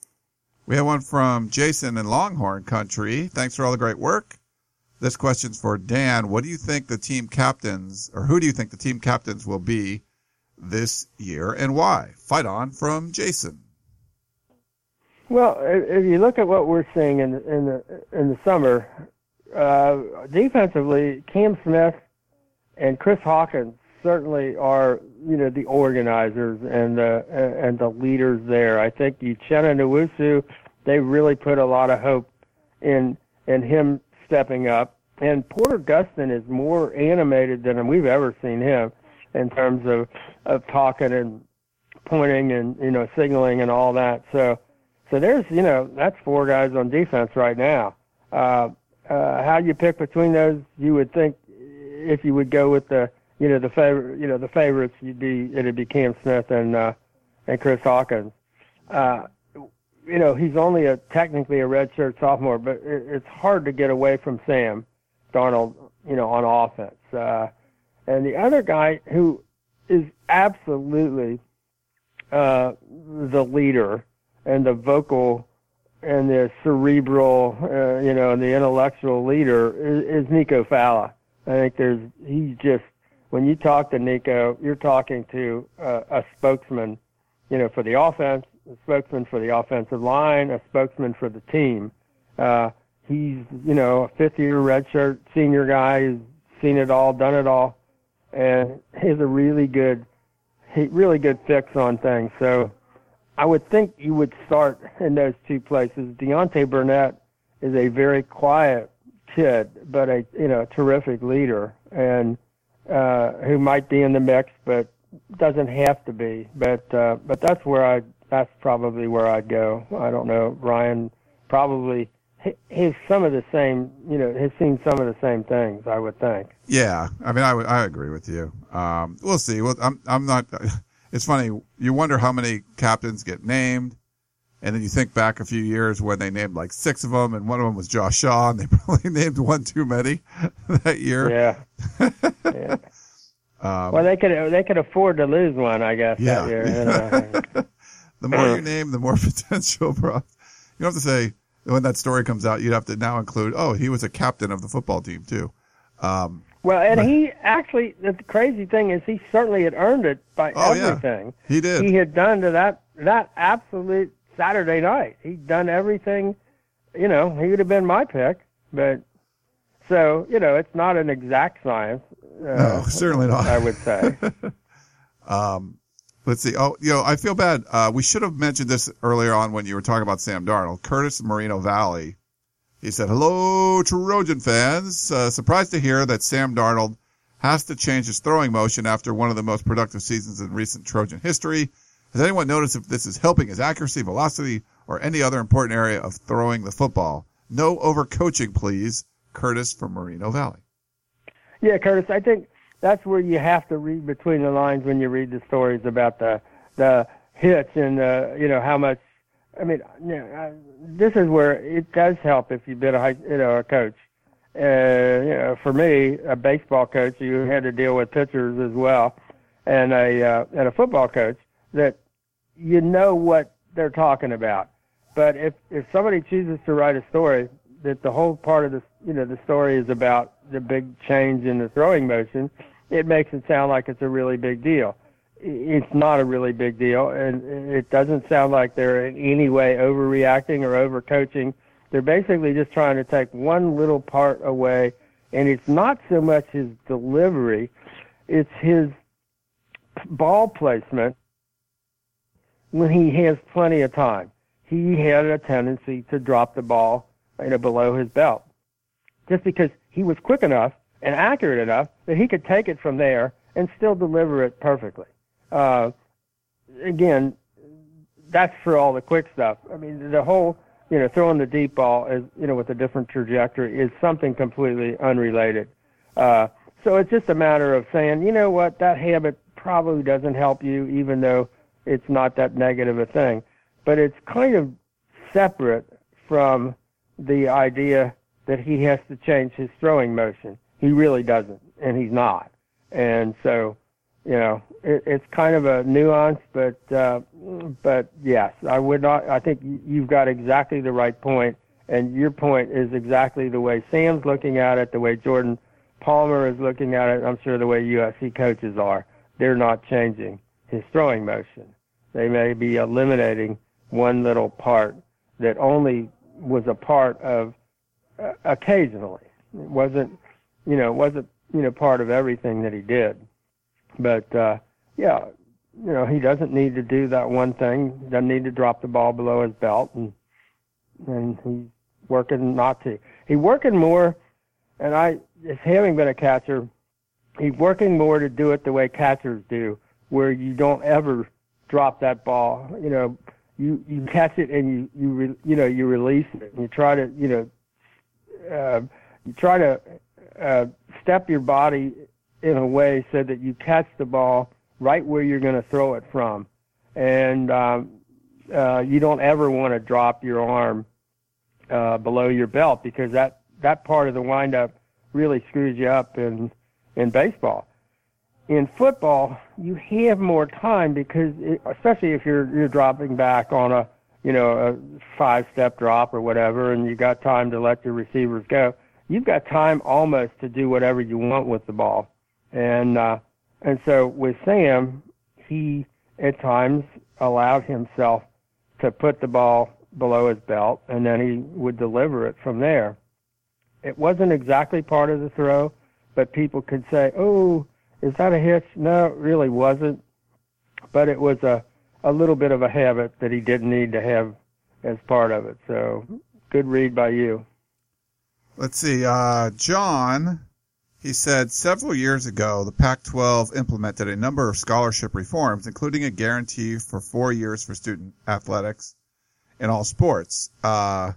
[SPEAKER 2] We have one from Jason in Longhorn Country. Thanks for all the great work. This question's for Dan. What do you think the team captains, or who do you think the team captains will be this year, and why? Fight on from Jason.
[SPEAKER 3] Well, if you look at what we're seeing in the, in the in the summer, uh, defensively, Cam Smith and Chris Hawkins certainly are, you know, the organizers and the and the leaders there. I think Uchenna Nwosu, they really put a lot of hope in in him stepping up. And Porter Gustin is more animated than we've ever seen him in terms of of talking and pointing and, you know, signaling and all that. So. So there's, you know, that's four guys on defense right now. Uh, uh, how you pick between those, you would think if you would go with the, you know, the favorite, you know, the favorites, you'd be, it'd be Cam Smith and, uh, and Chris Hawkins. Uh, you know, he's only a, technically a redshirt sophomore, but it, it's hard to get away from Sam Darnold, you know, on offense. Uh, and the other guy who is absolutely, uh, the leader, and the vocal and the cerebral, uh, you know, and the intellectual leader is, is Nico Falla. I think there's, he's just, when you talk to Nico, you're talking to uh, a spokesman, you know, for the offense, a spokesman for the offensive line, a spokesman for the team. Uh, he's, you know, a fifth-year redshirt senior guy who's seen it all, done it all, and he's a really good, he, really good fix on things. So, I would think you would start in those two places. Deontay Burnett is a very quiet kid, but a you know terrific leader, and uh, who might be in the mix, but doesn't have to be. But uh, but that's where I that's probably where I'd go. I don't know. Ryan probably has some of the same you know has seen some of the same things. I would think.
[SPEAKER 2] Yeah, I mean I would I agree with you. Um, we'll see. Well, I'm I'm not. It's funny. You wonder how many captains get named, and then you think back a few years when they named like six of them, and one of them was Josh Shaw, and they probably named one too many that year.
[SPEAKER 3] Yeah. yeah.
[SPEAKER 2] Um,
[SPEAKER 3] well, they could they could afford to lose one, I guess.
[SPEAKER 2] Yeah.
[SPEAKER 3] That year, you know.
[SPEAKER 2] The more you name, the more potential. Bro. You don't have to say when that story comes out. You'd have to now include, oh, he was a captain of the football team too. Um,
[SPEAKER 3] Well, and
[SPEAKER 2] but,
[SPEAKER 3] he actually, the crazy thing is he certainly had earned it by
[SPEAKER 2] oh,
[SPEAKER 3] everything.
[SPEAKER 2] Yeah, he did.
[SPEAKER 3] He had done to that, that absolute Saturday night. He'd done everything, you know, he would have been my pick. But, so, you know, it's not an exact science.
[SPEAKER 2] no, certainly not.
[SPEAKER 3] I would say.
[SPEAKER 2] um, let's see. Oh, you know, I feel bad. Uh, we should have mentioned this earlier on when you were talking about Sam Darnold. Curtis Moreno Valley. He said, "Hello, Trojan fans. Uh, surprised to hear that Sam Darnold has to change his throwing motion after one of the most productive seasons in recent Trojan history. Has anyone noticed if this is helping his accuracy, velocity, or any other important area of throwing the football? No overcoaching, please. Curtis from Moreno Valley."
[SPEAKER 3] Yeah, Curtis, I think that's where you have to read between the lines when you read the stories about the the hits and, uh, you know, how much. I mean, you know, this is where it does help if you've been a, high, you know, a coach. Uh, you know, for me, a baseball coach, you had to deal with pitchers as well, and a uh, and a football coach that you know what they're talking about. But if if somebody chooses to write a story that the whole part of the you know the story is about the big change in the throwing motion, it makes it sound like it's a really big deal. It's not a really big deal, and it doesn't sound like they're in any way overreacting or overcoaching. They're basically just trying to take one little part away, and it's not so much his delivery, it's his ball placement when he has plenty of time. He had a tendency to drop the ball, you know, below his belt, just because he was quick enough and accurate enough that he could take it from there and still deliver it perfectly. Uh, again, that's for all the quick stuff. I mean, the whole, you know, throwing the deep ball is, you know, with a different trajectory is something completely unrelated. Uh, so it's just a matter of saying, you know what, that habit probably doesn't help you, even though it's not that negative a thing. But it's kind of separate from the idea that he has to change his throwing motion. He really doesn't, and he's not. And so, you know, it, it's kind of a nuance, but uh, but yes, I would not. I think you've got exactly the right point, and your point is exactly the way Sam's looking at it, the way Jordan Palmer is looking at it. I'm sure the way U S C coaches are. They're not changing his throwing motion. They may be eliminating one little part that only was a part of uh, occasionally. It wasn't, you know, it wasn't, you know, part of everything that he did. But, uh, yeah, you know, he doesn't need to do that one thing. He doesn't need to drop the ball below his belt, and and he's working not to. He's working more, and I, as having been a catcher, he's working more to do it the way catchers do, where you don't ever drop that ball. You know, you, you catch it and you, you, re, you know, you release it. And you try to, you know, uh, you try to uh, step your body in a way so that you catch the ball right where you're going to throw it from. And um, uh, you don't ever want to drop your arm uh, below your belt, because that, that part of the windup really screws you up in, in baseball. In football, you have more time because, it, especially if you're you're dropping back on a, you know, a five-step drop or whatever, and you got time to let your receivers go, you've got time almost to do whatever you want with the ball. And uh, and so with Sam, he at times allowed himself to put the ball below his belt, and then he would deliver it from there. It wasn't exactly part of the throw, but people could say, oh, is that a hitch? No, it really wasn't. But it was a, a little bit of a habit that he didn't need to have as part of it. So good read by you.
[SPEAKER 2] Let's see. Uh, John, he said, several years ago, the Pac twelve implemented a number of scholarship reforms, including a guarantee for four years for student athletics in all sports. Uh,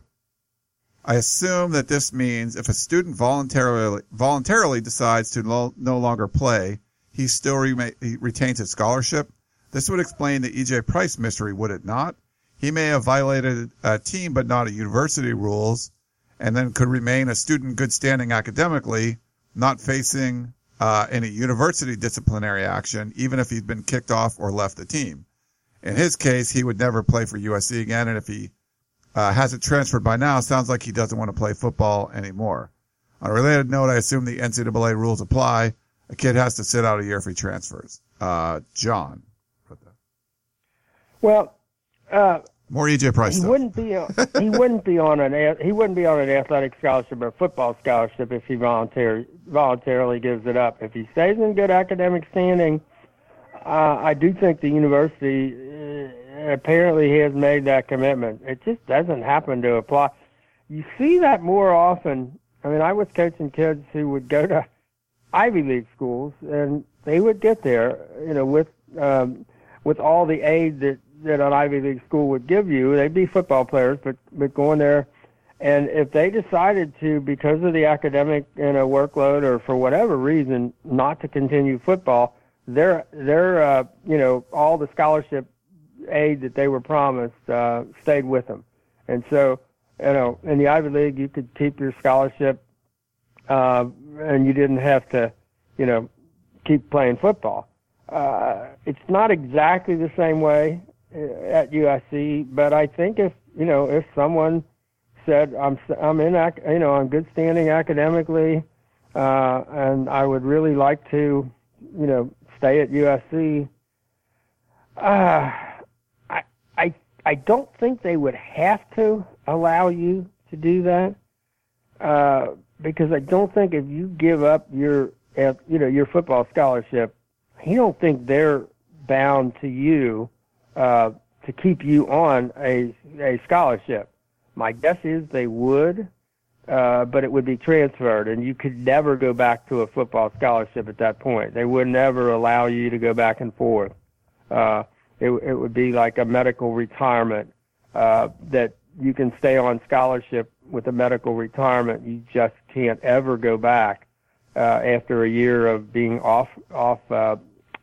[SPEAKER 2] I assume that this means if a student voluntarily voluntarily decides to lo- no longer play, he still re- he retains his scholarship. This would explain the E J Price mystery, would it not? He may have violated a team but not a university rules, and then could remain a student in good standing academically, not facing uh, any university disciplinary action, even if he'd been kicked off or left the team. In his case, he would never play for U S C again, and if he Uh, hasn't transferred by now, sounds like he doesn't want to play football anymore. On a related note, I assume the N C double A rules apply. A kid has to sit out a year if he transfers. Uh, John.
[SPEAKER 3] Well, uh,
[SPEAKER 2] More E J Price
[SPEAKER 3] He
[SPEAKER 2] stuff.
[SPEAKER 3] wouldn't be. On, he wouldn't be on an. He wouldn't be on an athletic scholarship or football scholarship if he volunteer, voluntarily gives it up. If he stays in good academic standing, uh, I do think the university uh, apparently has made that commitment. It just doesn't happen to apply. You see that more often. I mean, I was coaching kids who would go to Ivy League schools, and they would get there, you know, with um, with all the aid that, that an Ivy League school would give you. They'd be football players, but but going there, and if they decided to, because of the academic, you know, workload or for whatever reason, not to continue football, their their uh, you know, all the scholarship aid that they were promised uh, stayed with them, and so. You know, in the Ivy League, you could keep your scholarship, uh, and you didn't have to, you know, keep playing football. Uh, it's not exactly the same way at U S C, but I think if, you know, if someone said, I'm, I'm in, you know, I'm good standing academically, uh, and I would really like to, you know, stay at U S C, uh, I, I, I don't think they would have to allow you to do that, uh, because I don't think if you give up your, you know, your football scholarship, I don't think they're bound to you uh, to keep you on a a scholarship. My guess is they would, uh, but it would be transferred, and you could never go back to a football scholarship at that point. They would never allow you to go back and forth. Uh, it, it would be like a medical retirement uh, that you can stay on scholarship with a medical retirement. You just can't ever go back uh, after a year of being off off uh,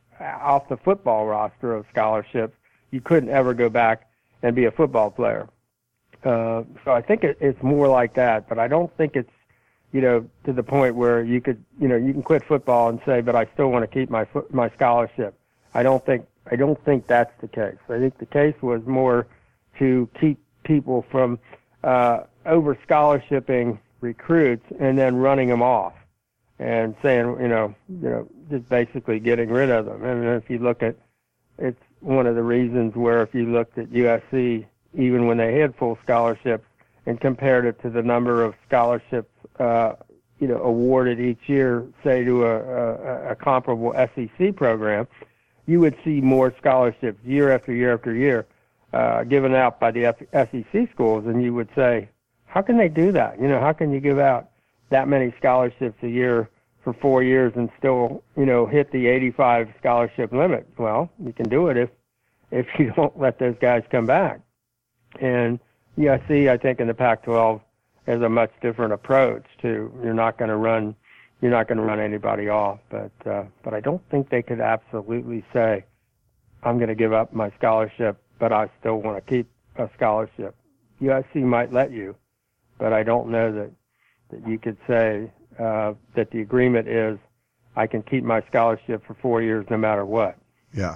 [SPEAKER 3] off the football roster of scholarships. You couldn't ever go back and be a football player. Uh, so I think it, it's more like that, but I don't think it's, you know, to the point where you could, you know, you can quit football and say, but I still want to keep my my scholarship. I don't think I don't think that's the case. I think the case was more to keep people from uh, over scholarshiping recruits and then running them off and saying, you know, you know, just basically getting rid of them. And if you look at, it's one of the reasons where if you looked at U S C, even when they had full scholarships and compared it to the number of scholarships, uh, you know, awarded each year, say to a, a, a comparable S E C program, you would see more scholarships year after year after year. Uh, given out by the S E C schools, and you would say, how can they do that? You know, how can you give out that many scholarships a year for four years and still, you know, hit the eighty-five scholarship limit? Well, you can do it if if you don't let those guys come back. And U S C, I think, in the Pac twelve has a much different approach to, you're not going to run, you're not going to run anybody off. But uh, but I don't think they could absolutely say, I'm going to give up my scholarship, but I still want to keep a scholarship. U S C might let you, but I don't know that, that you could say uh, that the agreement is I can keep my scholarship for four years no matter what.
[SPEAKER 2] Yeah.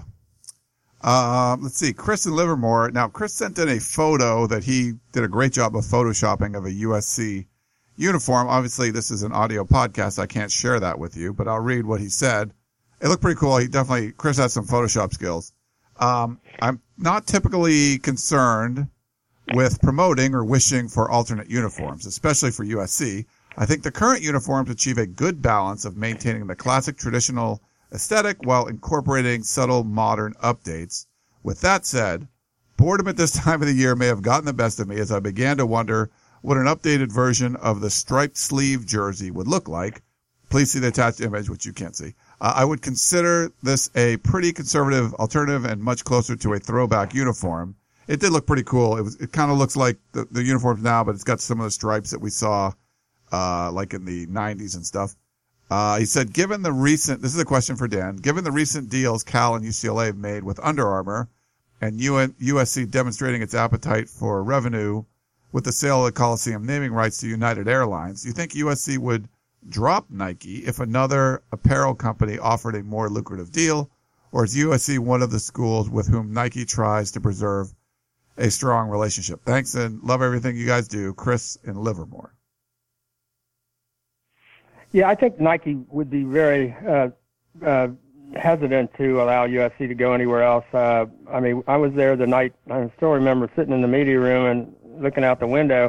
[SPEAKER 2] Um, let's see. Chris in Livermore. Now, Chris sent in a photo that he did a great job of photoshopping of a U S C uniform. Obviously, this is an audio podcast. I can't share that with you, but I'll read what he said. It looked pretty cool. He definitely, Chris has some Photoshop skills. Um, I'm not typically concerned with promoting or wishing for alternate uniforms, especially for U S C. I think the current uniforms achieve a good balance of maintaining the classic traditional aesthetic while incorporating subtle modern updates. With that said, boredom at this time of the year may have gotten the best of me as I began to wonder what an updated version of the striped sleeve jersey would look like. Please see the attached image, which you can't see. Uh, I would consider this a pretty conservative alternative and much closer to a throwback uniform. It did look pretty cool. It was, it kind of looks like the, the uniforms now, but it's got some of the stripes that we saw, uh, like in the nineties and stuff. Uh, he said, given the recent, this is a question for Dan, given the recent deals Cal and U C L A have made with Under Armour and U S C demonstrating its appetite for revenue with the sale of the Coliseum naming rights to United Airlines, do you think U S C would drop Nike if another apparel company offered a more lucrative deal, or is U S C one of the schools with whom Nike tries to preserve a strong relationship? Thanks and love everything you guys do. Chris in Livermore.
[SPEAKER 3] Yeah, I think Nike would be very uh, uh, hesitant to allow U S C to go anywhere else. Uh, I mean, I was there the night, I still remember sitting in the media room and looking out the window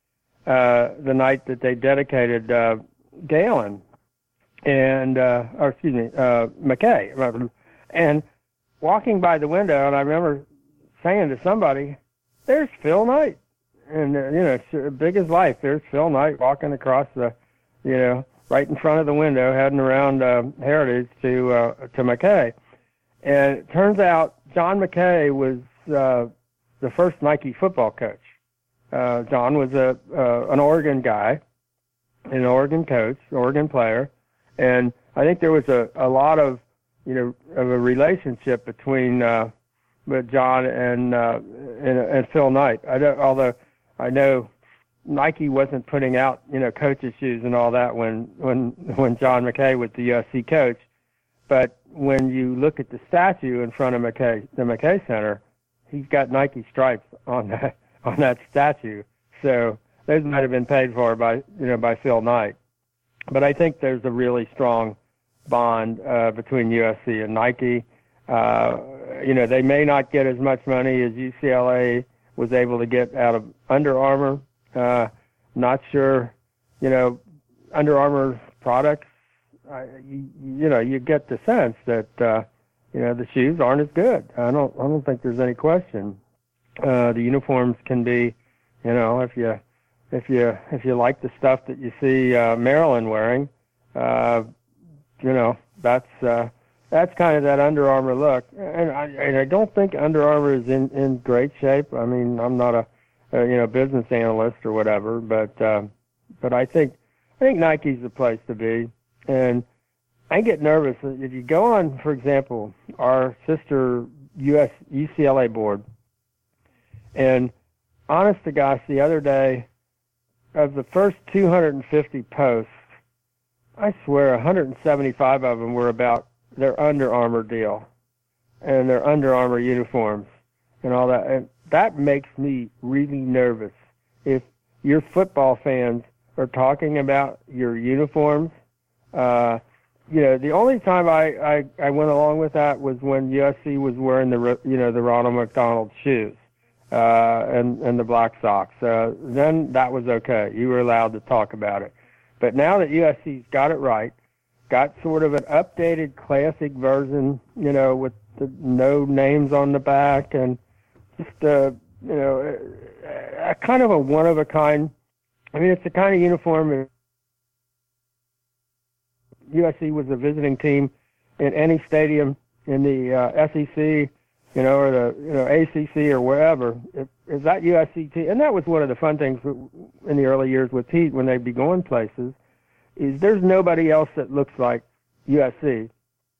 [SPEAKER 3] uh, the night that they dedicated uh, Galen and, uh, or excuse me, uh, McKay. And walking by the window, and I remember saying to somebody, there's Phil Knight. And, uh, you know, big as life, there's Phil Knight walking across the, you know, right in front of the window, heading around uh, Heritage to uh, to McKay. And it turns out John McKay was uh, the first Nike football coach. Uh, John was a uh, an Oregon guy, an Oregon coach, Oregon player, and I think there was a, a lot of, you know, of a relationship between uh, with John and, uh, and and Phil Knight. I don't, although I know Nike wasn't putting out, you know, coach's shoes and all that when when when John McKay was the U S C coach. But when you look at the statue in front of McKay, the McKay Center, he's got Nike stripes on that on that statue. So those might have been paid for by, you know, by Phil Knight. But I think there's a really strong bond uh, between U S C and Nike. Uh, you know, they may not get as much money as U C L A was able to get out of Under Armour. Uh, not sure, you know, Under Armour products, uh, you, you know, you get the sense that, uh, you know, the shoes aren't as good. I don't, I don't think there's any question. Uh, the uniforms can be, you know, if you, if you, if you like the stuff that you see, uh, Maryland wearing, uh, you know, that's, uh, that's kind of that Under Armour look. And I, and I don't think Under Armour is in, in great shape. I mean, I'm not a, Uh, you know, business analyst or whatever, but uh, but I think I think Nike's the place to be. And I get nervous if you go on, for example, our sister U S U C L A board. And honest to gosh, the other day, of the first two hundred fifty posts, I swear one hundred seventy-five of them were about their Under Armour deal and their Under Armour uniforms and all that. And that makes me really nervous. If your football fans are talking about your uniforms, uh, you know, the only time I, I, I went along with that was when U S C was wearing the, you know, the Ronald McDonald shoes, uh, and, and the black socks. Uh, then that was okay. You were allowed to talk about it. But now that U S C's got it right, got sort of an updated classic version, you know, with the no names on the back and just, uh, you know, a, a kind of a one-of-a-kind. I mean, it's the kind of uniform U S C was a visiting team in any stadium in the uh, S E C, you know, or the you know A C C or wherever. If, if that U S C team, and that was one of the fun things in the early years with Pete when they'd be going places, is there's nobody else that looks like U S C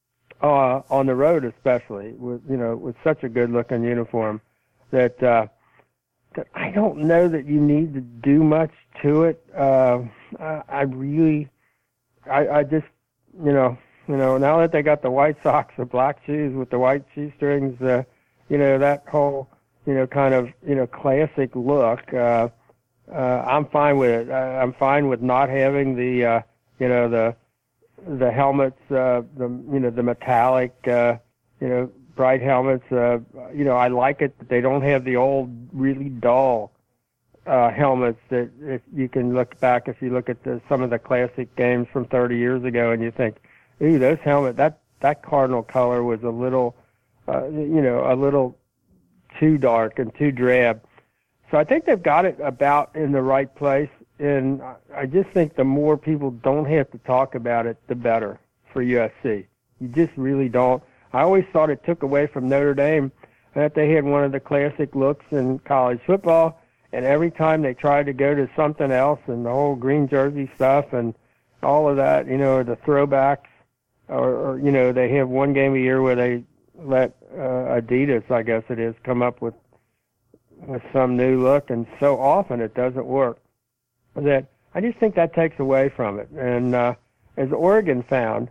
[SPEAKER 3] uh, on the road, especially with you know with such a good-looking uniform. That, uh, that I don't know that you need to do much to it. Uh, I, I really, I, I just, you know, you know, now that they got the white socks, the black shoes with the white shoestrings, uh, you know, that whole, you know, kind of, you know, classic look. Uh, uh, I'm fine with it. I, I'm fine with not having the, uh, you know, the, the helmets, uh, the, you know, the metallic, uh, you know. bright helmets. Uh, you know, I like it that they don't have the old, really dull uh, helmets that if you can look back, if you look at the, some of the classic games from thirty years ago and you think, ooh, those helmets, that, that cardinal color was a little, uh, you know, a little too dark and too drab. So I think they've got it about in the right place. And I just think the more people don't have to talk about it, the better for U S C. You just really don't. I always thought it took away from Notre Dame that they had one of the classic looks in college football, and every time they tried to go to something else and the whole green jersey stuff and all of that, you know, the throwbacks, or, or you know, they have one game a year where they let uh, Adidas, I guess it is, come up with with some new look, and so often it doesn't work. That I just think that takes away from it. And uh, as Oregon found,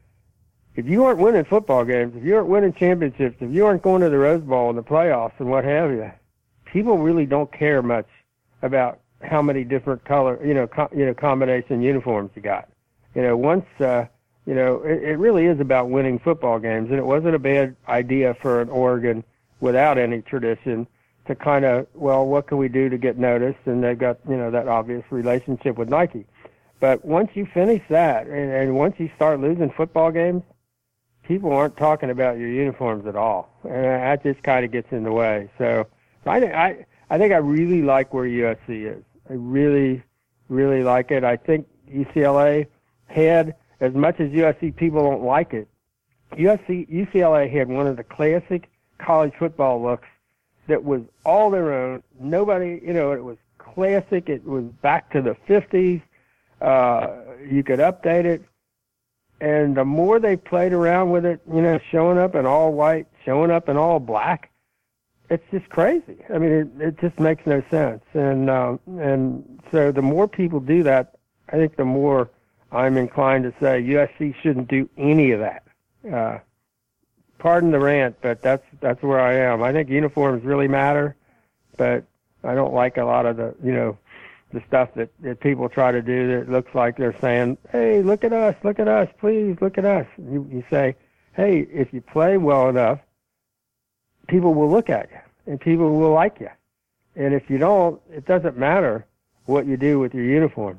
[SPEAKER 3] if you aren't winning football games, if you aren't winning championships, if you aren't going to the Rose Bowl and the playoffs and what have you, people really don't care much about how many different color, you know, co- you know, combination uniforms you got. You know, once uh, you know, it, it really is about winning football games, and it wasn't a bad idea for an Oregon without any tradition to kind of, well, what can we do to get noticed? And they've got, you know, that obvious relationship with Nike. But once you finish that, and, and once you start losing football games, people aren't talking about your uniforms at all, and that just kind of gets in the way. So, so I, I, I think I really like where U S C is. I really, really like it. I think U C L A had, as much as U S C people don't like it, U S C, U C L A had one of the classic college football looks that was all their own. Nobody, you know, it was classic. It was back to the fifties. Uh, you could update it. And the more they played around with it, you know, showing up in all white, showing up in all black, it's just crazy. I mean, it, it just makes no sense. And, um, and so the more people do that, I think the more I'm inclined to say U S C shouldn't do any of that. Uh, pardon the rant, but that's that's where I am. I think uniforms really matter, but I don't like a lot of the, you know, the stuff that, that people try to do that looks like they're saying, hey, look at us, look at us, please, look at us. You, you say, hey, if you play well enough, people will look at you, and people will like you. And if you don't, it doesn't matter what you do with your uniforms.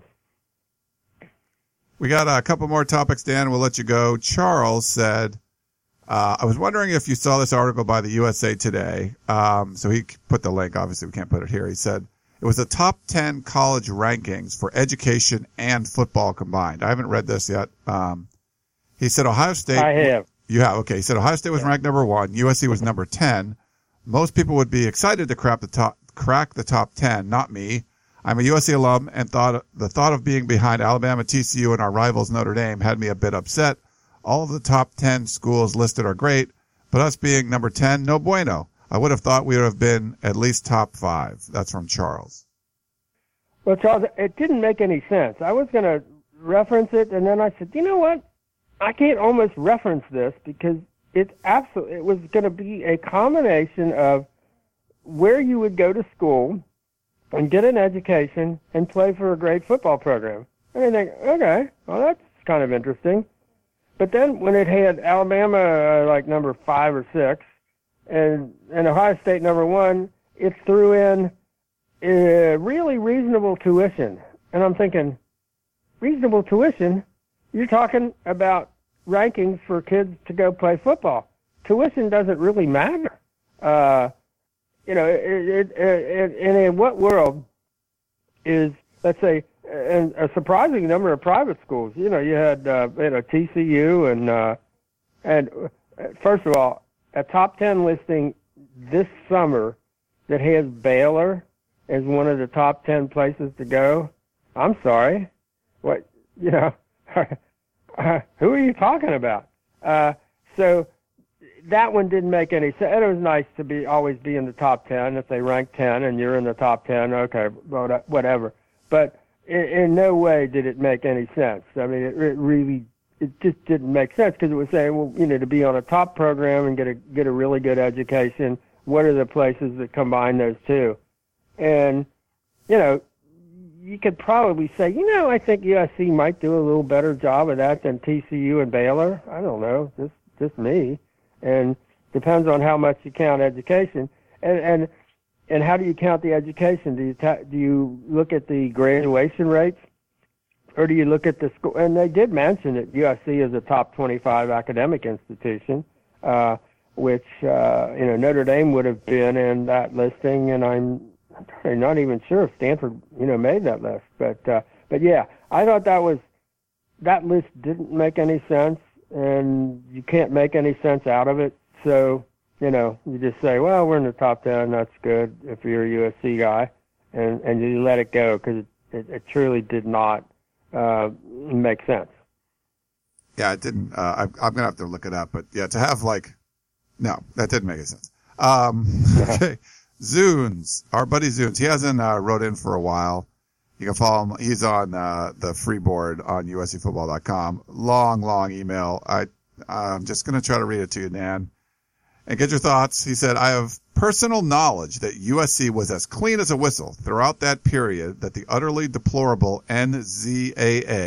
[SPEAKER 2] We got a couple more topics, Dan. We'll let you go. Charles said, uh, I was wondering if you saw this article by the U S A Today. Um, so he put the link. Obviously, we can't put it here. He said it was the top ten college rankings for education and football combined. I haven't read this yet. Um, he said Ohio State.
[SPEAKER 3] I have.
[SPEAKER 2] You have? Okay. He said Ohio State was ranked number one. U S C was number ten. Most people would be excited to crack the top, crack the top ten. Not me. I'm a U S C alum, and thought the thought of being behind Alabama, T C U, and our rivals Notre Dame had me a bit upset. All of the top ten schools listed are great, but us being number ten, no bueno. I would have thought we would have been at least top five. That's from Charles.
[SPEAKER 3] Well, Charles, it didn't make any sense. I was going to reference it, and then I said, you know what? I can't almost reference this because it's absolutely, it was going to be a combination of where you would go to school and get an education and play for a great football program. And I think, okay, well, that's kind of interesting. But then when it had Alabama uh, like number five or six and, and Ohio State number one, it threw in uh, really reasonable tuition. And I'm thinking, reasonable tuition? You're talking about rankings for kids to go play football. Tuition doesn't really matter. Uh, you know, it, it, it, it, and in what world is, let's say, and a surprising number of private schools. You know, you had uh, you know T C U and uh, and uh, first of all, a top ten listing this summer that has Baylor as one of the top ten places to go. I'm sorry, what you know? Who are you talking about? Uh, so that one didn't make any sense. And it was nice to be always be in the top ten. If they rank ten and you're in the top ten, okay, whatever. But in, in no way did it make any sense. I mean, it, it really, it just didn't make sense because it was saying, well, you know, to be on a top program and get a get a really good education, what are the places that combine those two? And you know, you could probably say, you know, I think U S C might do a little better job of that than T C U and Baylor. I don't know, just just me. And depends on how much you count education. And and and how do you count the education? Do you ta- do you look at the graduation rates, or do you look at the school? And they did mention that U S C is a top twenty-five academic institution, uh, which uh, you know Notre Dame would have been in that listing, and I'm I'm not even sure if Stanford, you know, made that list. But uh, but yeah, I thought that was that list didn't make any sense, and you can't make any sense out of it. So you know, you just say, well, we're in the top ten. That's good if you're a U S C guy, and and you let it go because it, it, it truly did not uh, make sense.
[SPEAKER 2] Yeah, it didn't. Uh, I, I'm gonna have to look it up, but yeah, to have like, no, that didn't make any sense. Um, okay. Zunes, our buddy Zunes, he hasn't uh, wrote in for a while. You can follow him. He's on uh, the free board on U S C football dot com. Long, long email. I, I'm just going to try to read it to you, Dan, and get your thoughts. He said, I have personal knowledge that U S C was as clean as a whistle throughout that period that the utterly deplorable N Z A A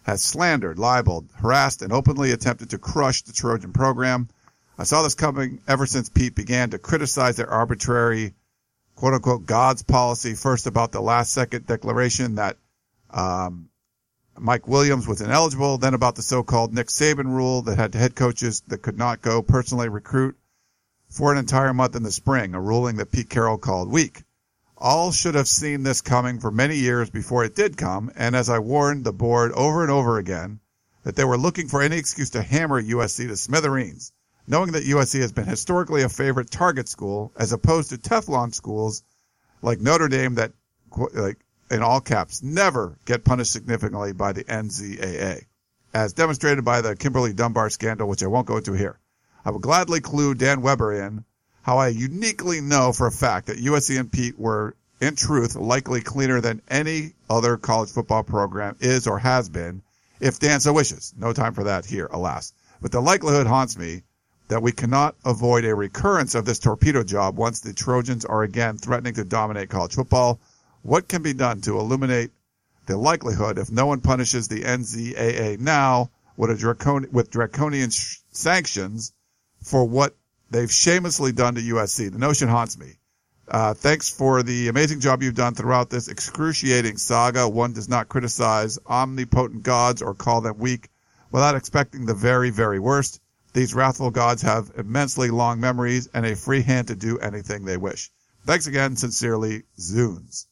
[SPEAKER 2] has slandered, libeled, harassed, and openly attempted to crush the Trojan program. I saw this coming ever since Pete began to criticize their arbitrary, quote-unquote, God's policy, first about the last-second declaration that um, Mike Williams was ineligible, then about the so-called Nick Saban rule that had head coaches that could not go personally recruit for an entire month in the spring, a ruling that Pete Carroll called weak. All should have seen this coming for many years before it did come, and as I warned the board over and over again, that they were looking for any excuse to hammer U S C to smithereens, knowing that U S C has been historically a favorite target school as opposed to Teflon schools like Notre Dame that, like in all caps, never get punished significantly by the N C double A, as demonstrated by the Kimberly Dunbar scandal, which I won't go into here. I will gladly clue Dan Weber in how I uniquely know for a fact that U S C and Pete were, in truth, likely cleaner than any other college football program is or has been, if Dan so wishes. No time for that here, alas. But the likelihood haunts me that we cannot avoid a recurrence of this torpedo job once the Trojans are again threatening to dominate college football. What can be done to eliminate the likelihood, if no one punishes the N C double A now with, a dracon- with draconian sh- sanctions for what they've shamelessly done to U S C? The notion haunts me. Uh, thanks for the amazing job you've done throughout this excruciating saga. One does not criticize omnipotent gods or call them weak without expecting the very, very worst. These wrathful gods have immensely long memories and a free hand to do anything they wish. Thanks again. Sincerely, Zunes.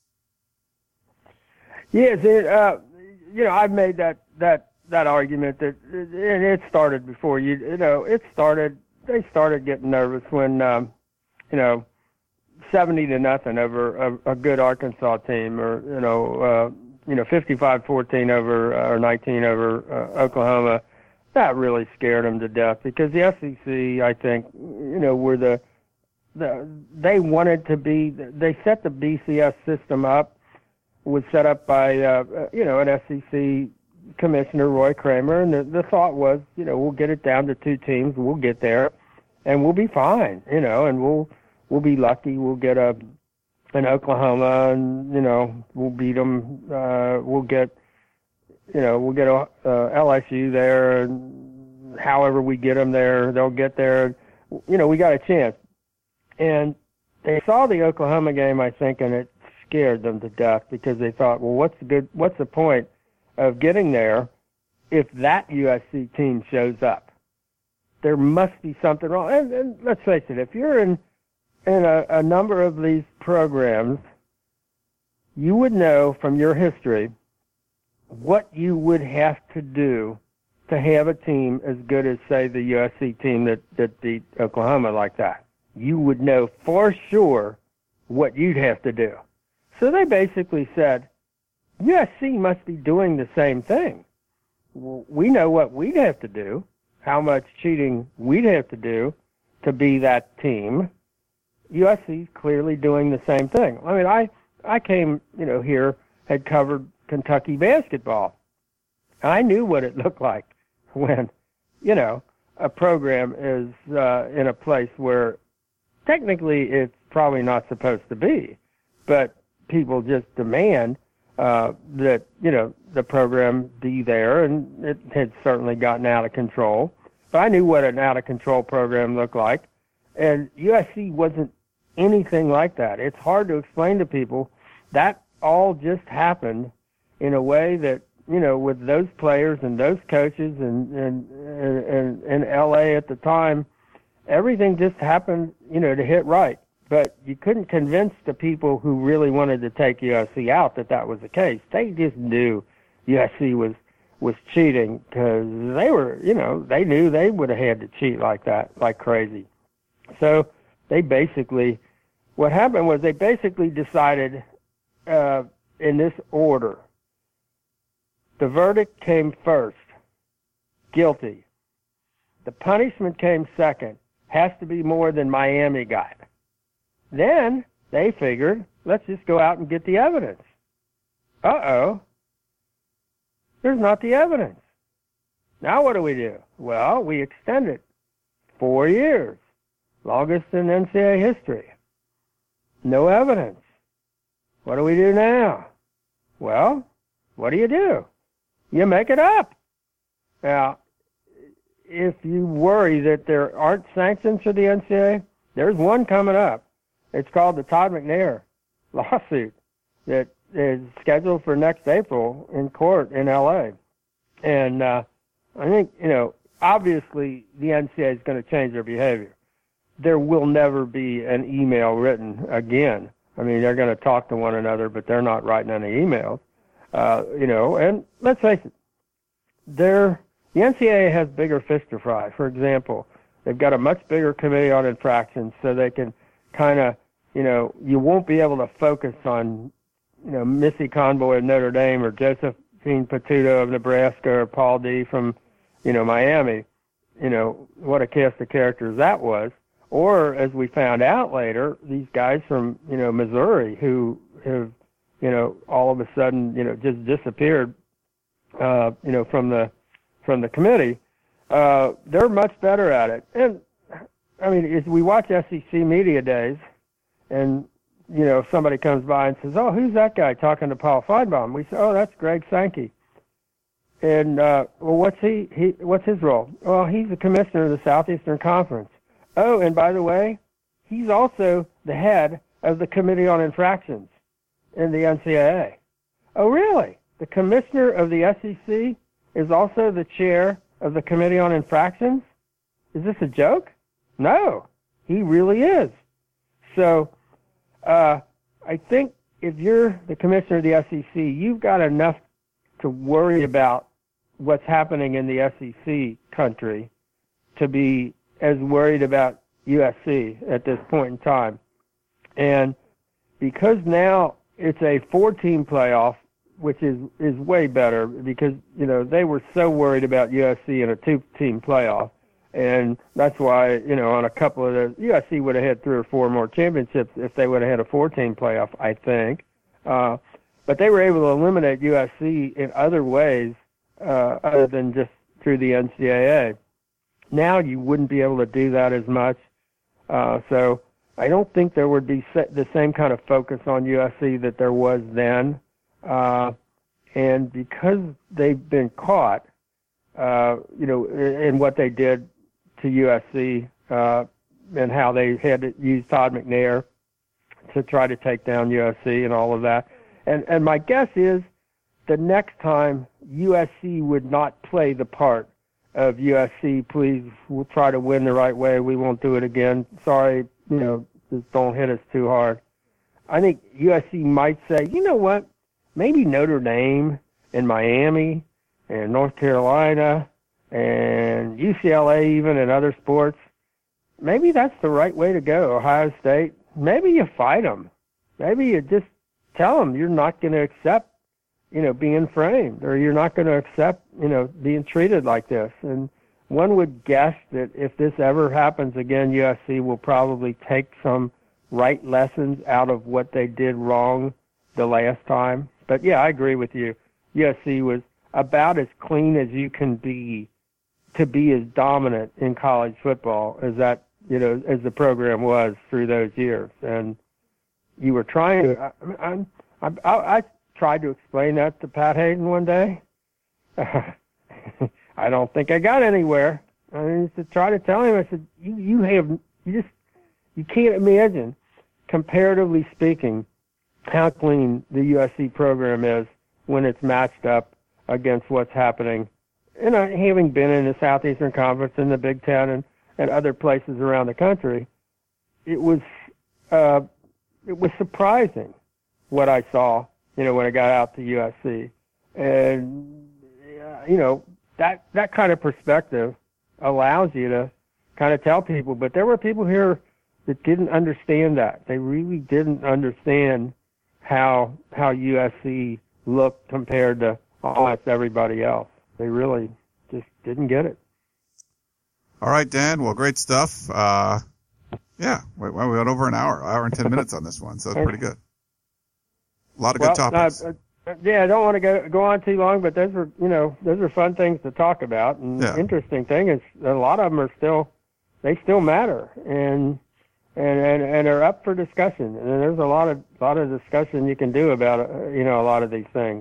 [SPEAKER 3] Yes, it, uh, you know, I've made that, that, that argument that, and it started before you, you know, it started, they started getting nervous when, um, you know, seventy to nothing over a, a good Arkansas team, or, you know, uh, you know, fifty-five fourteen over, uh, or nineteen over uh, Oklahoma. That really scared them to death, because the S E C, I think, you know, were the, the they wanted to be, they set the B C S system up, was set up by, uh, you know, an S E C commissioner, Roy Kramer, and the, the thought was, you know, we'll get it down to two teams, we'll get there, and we'll be fine, you know, and we'll we'll be lucky, we'll get a an Oklahoma, and, you know, we'll beat them, uh, we'll get, you know, we'll get a, uh, L S U there, and however we get them there, they'll get there, you know, we got a chance. And they saw the Oklahoma game, I think, and it scared them to death, because they thought, well, what's the good, what's the point of getting there if that U S C team shows up? There must be something wrong. And, and let's face it, if you're in in a, a number of these programs, you would know from your history what you would have to do to have a team as good as, say, the U S C team that, that beat Oklahoma like that. You would know for sure what you'd have to do. So they basically said, U S C must be doing the same thing. Well, we know what we'd have to do, how much cheating we'd have to do to be that team. U S C's clearly doing the same thing. I mean, I, I came, you know, here, had covered Kentucky basketball. I knew what it looked like when, you know, a program is uh, in a place where technically it's probably not supposed to be, but people just demand uh, that, you know, the program be there, and it had certainly gotten out of control. But I knew what an out-of-control program looked like, and U S C wasn't anything like that. It's hard to explain to people. That all just happened in a way that, you know, with those players and those coaches and, and, and, and L A at the time, everything just happened, you know, to hit right. But you couldn't convince the people who really wanted to take U S C out that that was the case. They just knew U S C was, was cheating, because they were, you know, they knew they would have had to cheat like that, like crazy. So they basically, what happened was they basically decided uh, in this order. The verdict came first, guilty. The punishment came second, has to be more than Miami got. Then they figured, let's just go out and get the evidence. Uh-oh, there's not the evidence. Now what do we do? Well, we extend it four years. Longest in N C double A history. No evidence. What do we do now? Well, what do you do? you make it up. Now, if you worry that there aren't sanctions for the N C double A, there's one coming up. It's called the Todd McNair lawsuit that is scheduled for next April in court in L A. And uh, I think, you know, obviously the N C double A is going to change their behavior. There will never be an email written again. I mean, they're going to talk to one another, but they're not writing any emails. Uh, you know, and let's face it, they're, the N C double A has bigger fish to fry. For example, they've got a much bigger committee on infractions, so they can kind of, you know, you won't be able to focus on, you know, Missy Convoy of Notre Dame or Josephine Patuto of Nebraska or Paul D from, you know, Miami. You know, what a cast of characters that was. Or, as we found out later, these guys from, you know, Missouri who have, you know, all of a sudden, you know, just disappeared, uh, you know, from the from the committee, uh, they're much better at it. And, I mean, as we watch S E C Media Days, and, you know, if somebody comes by and says, oh, who's that guy talking to Paul Feinbaum? We say, oh, that's Greg Sankey. And, uh, well, what's he, he, what's his role? Well, he's the commissioner of the Southeastern Conference. Oh, and by the way, he's also the head of the Committee on Infractions in the N C double A. Oh, really? The commissioner of the S E C is also the chair of the Committee on Infractions? Is this a joke? No, he really is. So uh, I think if you're the commissioner of the S E C, you've got enough to worry about what's happening in the S E C country to be as worried about U S C at this point in time. And because now it's a four-team playoff, which is, is way better because, you know, they were so worried about U S C in a two-team playoff. And that's why, you know, on a couple of those, U S C would have had three or four more championships if they would have had a four-team playoff, I think. Uh, but they were able to eliminate U S C in other ways uh, other than just through the N C double A. Now you wouldn't be able to do that as much. Uh, so I don't think there would be the same kind of focus on U S C that there was then. Uh, and because they've been caught, uh, you know, in what they did to U S C uh, and how they had to use Todd McNair to try to take down U S C and all of that. And, and my guess is the next time U S C would not play the part of U S C, please, we'll try to win the right way. We won't do it again. Sorry, you know, just don't hit us too hard. I think U S C might say, you know what, maybe Notre Dame and Miami and North Carolina and U C L A even and other sports, maybe that's the right way to go. Ohio State, maybe you fight them. Maybe you just tell them you're not going to accept, you know, being framed, or you're not going to accept, you know, being treated like this. And one would guess that if this ever happens again, U S C will probably take some right lessons out of what they did wrong the last time. But yeah, I agree with you. U S C was about as clean as you can be to be as dominant in college football as that, you know, as the program was through those years. And you were trying to, I, I, I, I tried to explain that to Pat Hayden one day. I don't think I got anywhere. I used to try to tell him, I said, you, you have, you just, you can't imagine, comparatively speaking, how clean the U S C program is when it's matched up against what's happening. And I, having been in the Southeastern Conference and the Big Ten and, and other places around the country, it was, uh, it was surprising what I saw, you know, when I got out to U S C. And, uh, you know, that, that kind of perspective allows you to kind of tell people. But there were people here that didn't understand that. They really didn't understand how how U S C looked compared to almost everybody else. They really just didn't get it.
[SPEAKER 2] All right, Dan. Well, great stuff. Uh, yeah, we, we went over an hour, hour and ten minutes on this one, so it's pretty good. A lot of
[SPEAKER 3] well,
[SPEAKER 2] good topics.
[SPEAKER 3] Uh, uh, yeah, I don't want to go go on too long, but those are, you know, those are fun things to talk about. And
[SPEAKER 2] yeah.
[SPEAKER 3] The interesting thing is a lot of them are still, they still matter, and and and, and are up for discussion. And there's a lot of lot of discussion you can do about, uh, you know, a lot of these things.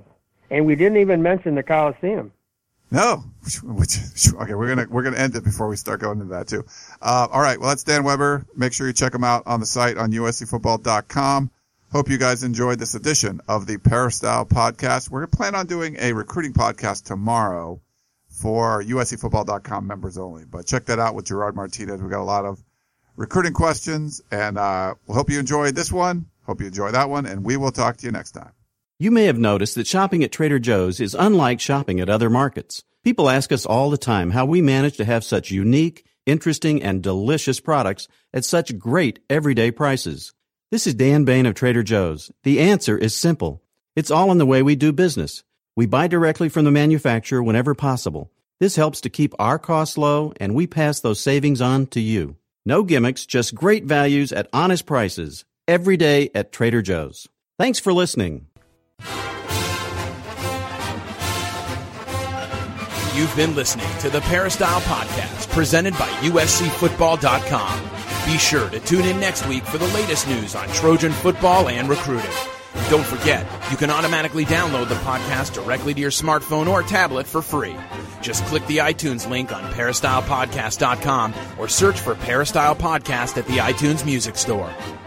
[SPEAKER 3] and we didn't even mention the Coliseum.
[SPEAKER 2] No, which, okay, we're gonna we're gonna end it before we start going into that too. Uh, all right, well, that's Dan Weber. Make sure you check him out on the site on U S C football dot com. Hope you guys enjoyed this edition of the Peristyle Podcast. We're gonna plan on doing a recruiting podcast tomorrow for U S C football dot com members only. But check that out with Gerard Martinez. We got a lot of recruiting questions, and uh, we'll hope you enjoyed this one. Hope you enjoy that one, and we will talk to you next time.
[SPEAKER 4] You may have noticed that shopping at Trader Joe's is unlike shopping at other markets. People ask us all the time how we manage to have such unique, interesting, and delicious products at such great everyday prices. This is Dan Bain of Trader Joe's. The answer is simple. It's all in the way we do business. We buy directly from the manufacturer whenever possible. This helps to keep our costs low, and we pass those savings on to you. No gimmicks, just great values at honest prices. Every day at Trader Joe's. Thanks for listening.
[SPEAKER 1] You've been listening to the Peristyle Podcast, presented by U S C football dot com. Be sure to tune in next week for the latest news on Trojan football and recruiting. Don't forget, you can automatically download the podcast directly to your smartphone or tablet for free. Just click the iTunes link on Peristyle Podcast dot com or search for Peristyle Podcast at the iTunes Music Store.